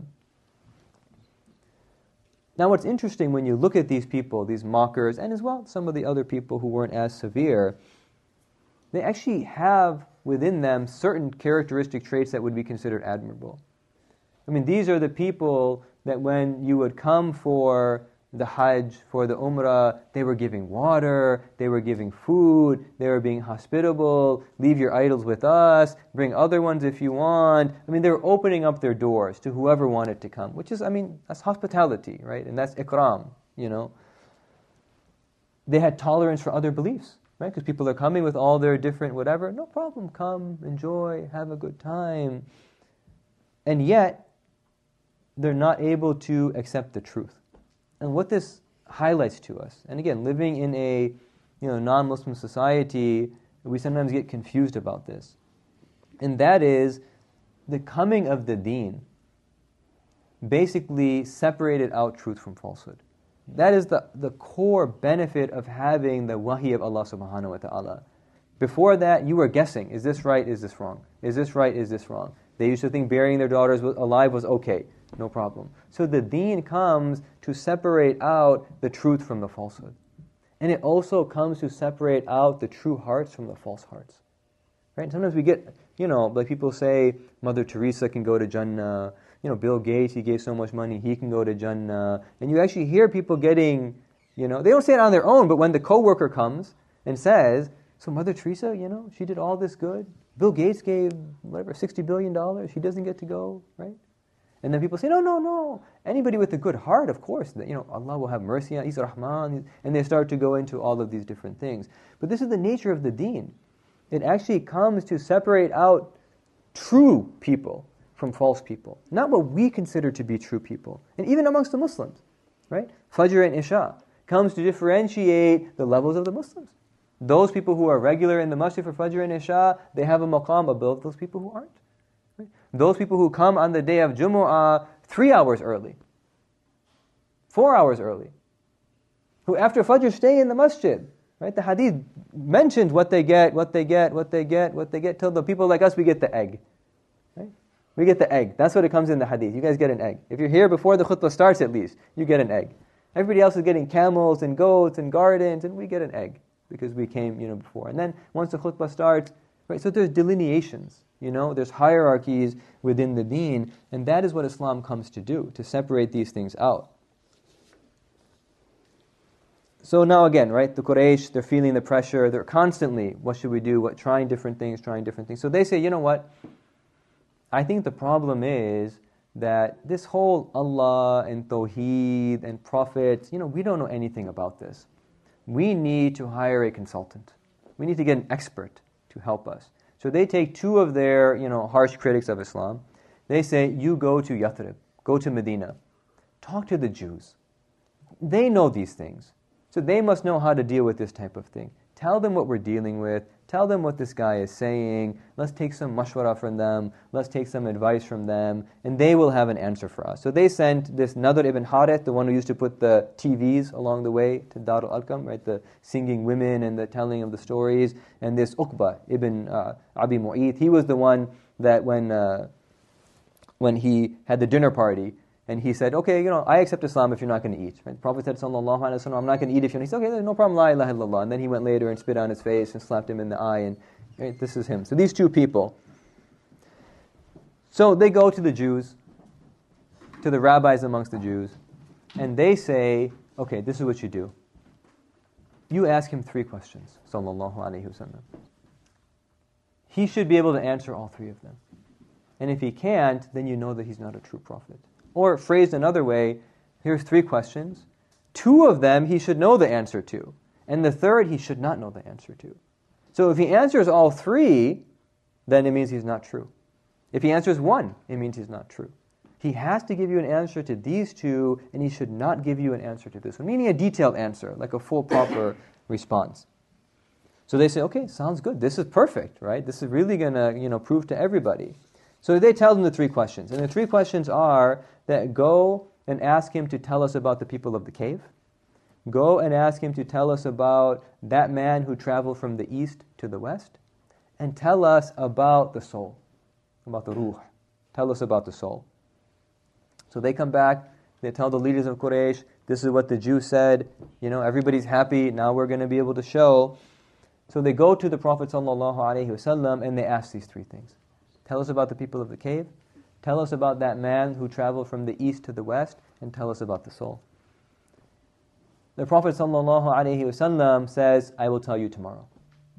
Now what's interesting when you look at these people, these mockers, and as well some of the other people who weren't as severe, they actually have within them certain characteristic traits that would be considered admirable. I mean, these are the people that when you would come for the Hajj, for the Umrah, they were giving water, they were giving food, they were being hospitable, leave your idols with us, bring other ones if you want. I mean, they were opening up their doors to whoever wanted to come, which is, that's hospitality, right? And that's ikram, They had tolerance for other beliefs, right? Because people are coming with all their different whatever, no problem, come, enjoy, have a good time. And yet, they're not able to accept the truth. And what this highlights to us, and again, living in a non-Muslim society, we sometimes get confused about this. And that is, the coming of the deen basically separated out truth from falsehood. That is the core benefit of having the wahi of Allah subhanahu wa ta'ala. Before that, you were guessing, is this right, is this wrong? Is this right, is this wrong? They used to think burying their daughters alive was okay. No problem. So the deen comes to separate out the truth from the falsehood. And it also comes to separate out the true hearts from the false hearts. Right? Sometimes we get, like people say, Mother Teresa can go to Jannah. Bill Gates, he gave so much money, he can go to Jannah. And you actually hear people getting, they don't say it on their own, but when the coworker comes and says, so Mother Teresa, she did all this good. Bill Gates gave, $60 billion. He doesn't get to go, right? And then people say, no. Anybody with a good heart, of course, Allah will have mercy on, He's Rahman. And they start to go into all of these different things. But this is the nature of the deen. It actually comes to separate out true people from false people. Not what we consider to be true people. And even amongst the Muslims, right? Fajr and Isha comes to differentiate the levels of the Muslims. Those people who are regular in the masjid for Fajr and Isha, they have a maqam above those people who aren't. Right? Those people who come on the day of Jumu'ah 3 hours early, 4 hours early, who after Fajr stay in the masjid. Right? The hadith mentions what they get, till the people like us, we get the egg. Right? We get the egg. That's what it comes in the hadith. You guys get an egg. If you're here before the khutbah starts at least, you get an egg. Everybody else is getting camels and goats and gardens, and we get an egg because we came, before. And then once the khutbah starts, right? So there's delineations, there's hierarchies within the deen, and that is what Islam comes to do, to separate these things out. So now again, right, the Quraysh, they're feeling the pressure, they're constantly, what should we do, trying different things. So they say, you know what, I think the problem is that this whole Allah and Tawheed and prophets, we don't know anything about this. We need to hire a consultant. We need to get an expert to help us. So they take two of their, harsh critics of Islam. They say, you go to Yathrib, go to Medina, talk to the Jews. They know these things. So they must know how to deal with this type of thing. Tell them what we're dealing with. Tell them what this guy is saying. Let's take some mashwara from them. Let's take some advice from them. And they will have an answer for us. So they sent this Nadr ibn Harith, the one who used to put the TVs along the way to Dar al-Arqam, right? The singing women and the telling of the stories. And this Uqba ibn Abi Mu'ayth, he was the one that when he had the dinner party, and he said, okay, I accept Islam if you're not going to eat. Right? The Prophet said, sallallahu alaihi wasallam, I'm not going to eat if you're not. He said, okay, no problem, la ilaha illallah. And then he went later and spit on his face and slapped him in the eye. And right, this is him. So these two people. So they go to the Jews, to the rabbis amongst the Jews, and they say, okay, this is what you do. You ask him 3 questions, sallallahu alaihi wasallam. He should be able to answer all 3 of them. And if he can't, then you know that he's not a true prophet. Or phrased another way, here's 3 questions. 2 of them he should know the answer to. And the third, he should not know the answer to. So if he answers all three, then it means he's not true. If he answers one, it means he's not true. He has to give you an answer to these two, and he should not give you an answer to this one, meaning a detailed answer, like a full, proper response. So they say, okay, sounds good. This is perfect, right? This is really going to, prove to everybody. So they tell them the three questions. And the three questions are that go and ask him to tell us about the people of the cave. Go and ask him to tell us about that man who traveled from the east to the west. And tell us about the soul, about the ruh. Tell us about the soul. So they come back, they tell the leaders of Quraysh, this is what the Jews said, everybody's happy, now we're going to be able to show. So they go to the Prophet ﷺ and they ask these three things. Tell us about the people of the cave, tell us about that man who traveled from the east to the west, and tell us about the soul. The Prophet ﷺ says, I will tell you tomorrow.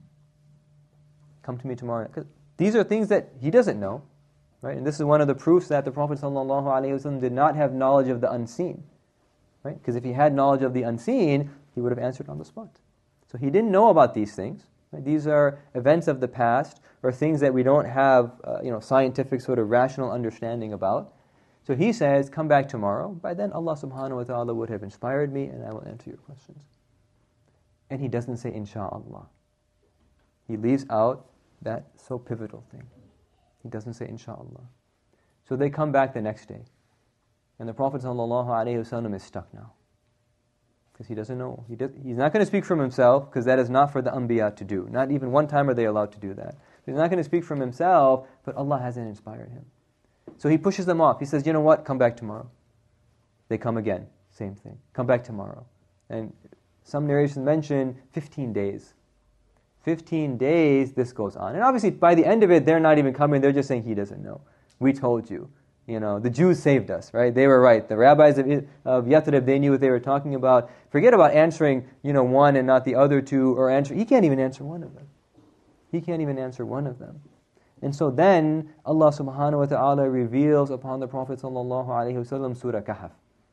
Come to me tomorrow. 'Cause these are things that he doesn't know. Right? And this is one of the proofs that the Prophet ﷺ did not have knowledge of the unseen. Right? Because if he had knowledge of the unseen, he would have answered on the spot. So he didn't know about these things. Right? These are events of the past, or things that we don't have scientific sort of rational understanding about. So he says, come back tomorrow. By then Allah subhanahu wa ta'ala would have inspired me and I will answer your questions. And he doesn't say insha'Allah. He leaves out that so pivotal thing. He doesn't say insha'Allah. So they come back the next day. And the Prophet ﷺ is stuck now. Because he doesn't know. He's not going to speak from himself, because that is not for the Anbiya to do. Not even one time are they allowed to do that. He's not going to speak from himself, but Allah hasn't inspired him. So he pushes them off. He says, you know what, come back tomorrow. They come again, same thing. Come back tomorrow. And some narrations mention 15 days. 15 days this goes on. And obviously by the end of it, they're not even coming, they're just saying, he doesn't know. We told you. The Jews saved us, right? They were right. The rabbis of Yathrib, they knew what they were talking about. Forget about answering, one and not the other two, or he can't even answer one of them. He can't even answer one of them. And so then Allah subhanahu wa ta'ala reveals upon the Prophet sallallahu alaihi wasallam Surah Kahf.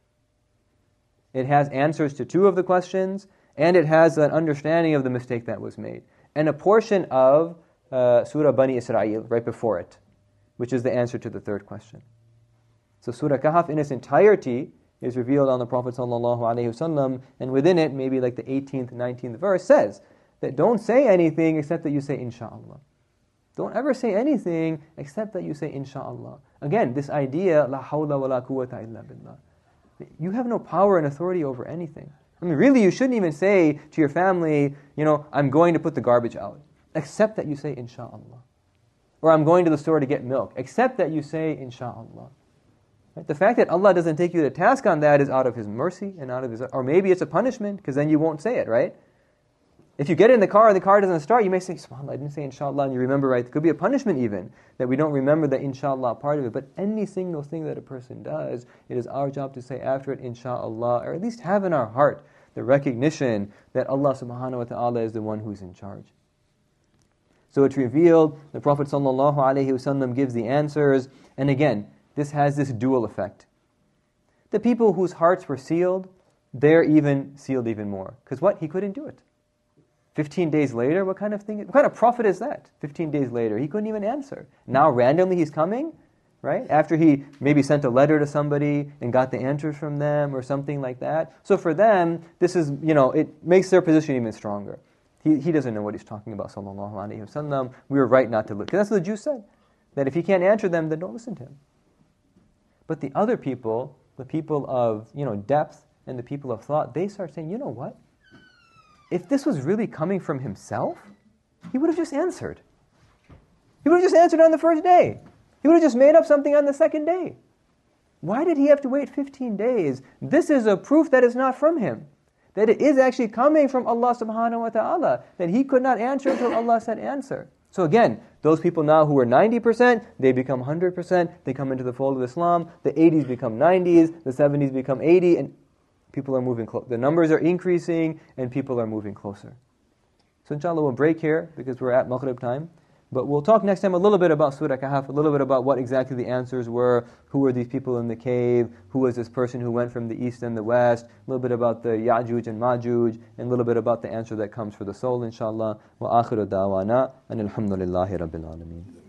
It has answers to two of the questions, and it has an understanding of the mistake that was made. And a portion of Surah Bani Israel right before it, which is the answer to the third question. So Surah Kahf in its entirety is revealed on the Prophet ﷺ, and within it, maybe like the 18th, 19th verse says that don't say anything except that you say insha'Allah. Don't ever say anything except that you say insha'Allah. Again, this idea, la hawla wa la quwwata illa billah. You have no power and authority over anything. I mean, really, you shouldn't even say to your family, I'm going to put the garbage out, except that you say insha'Allah. Or I'm going to the store to get milk, except that you say insha'Allah. Right? The fact that Allah doesn't take you to task on that is out of His mercy and out of His... Or maybe it's a punishment, because then you won't say it, right? If you get in the car and the car doesn't start, you may say, SubhanAllah, I didn't say insha'Allah, and you remember, right? It could be a punishment even, that we don't remember the insha'Allah part of it. But any single thing that a person does, it is our job to say after it insha'Allah, or at least have in our heart the recognition that Allah subhanahu wa ta'ala is the one who's in charge. So it's revealed, the Prophet sallallahu alaihi wasallam gives the answers, and again, this has this dual effect. The people whose hearts were sealed, they're even sealed even more. Because what? He couldn't do it. 15 days later, what kind of prophet is that? 15 days later, he couldn't even answer. Now randomly he's coming, right? After he maybe sent a letter to somebody and got the answers from them or something like that. So for them, this is, it makes their position even stronger. He doesn't know what he's talking about, sallallahu alaihi wasallam. We were right not to look. Because that's what the Jews said. That if he can't answer them, then don't listen to him. But the other people, the people of, depth and the people of thought, they start saying, you know what? If this was really coming from himself, he would have just answered. He would have just answered on the first day. He would have just made up something on the second day. Why did he have to wait 15 days? This is a proof that it's not from him. That it is actually coming from Allah subhanahu wa ta'ala. That he could not answer until Allah said answer. So again, those people now who were 90%, they become 100%. They come into the fold of Islam. The 80s become 90s. The 70s become 80. And people are moving close. The numbers are increasing and people are moving closer. So inshallah we'll break here because we're at Maghrib time. But we'll talk next time a little bit about Surah Kahf, a little bit about what exactly the answers were, who were these people in the cave, who was this person who went from the east and the west, a little bit about the Ya'juj and Ma'juj, and a little bit about the answer that comes for the soul, inshallah. Wa akhiru da'wana, and alhamdulillahi rabbil alameen.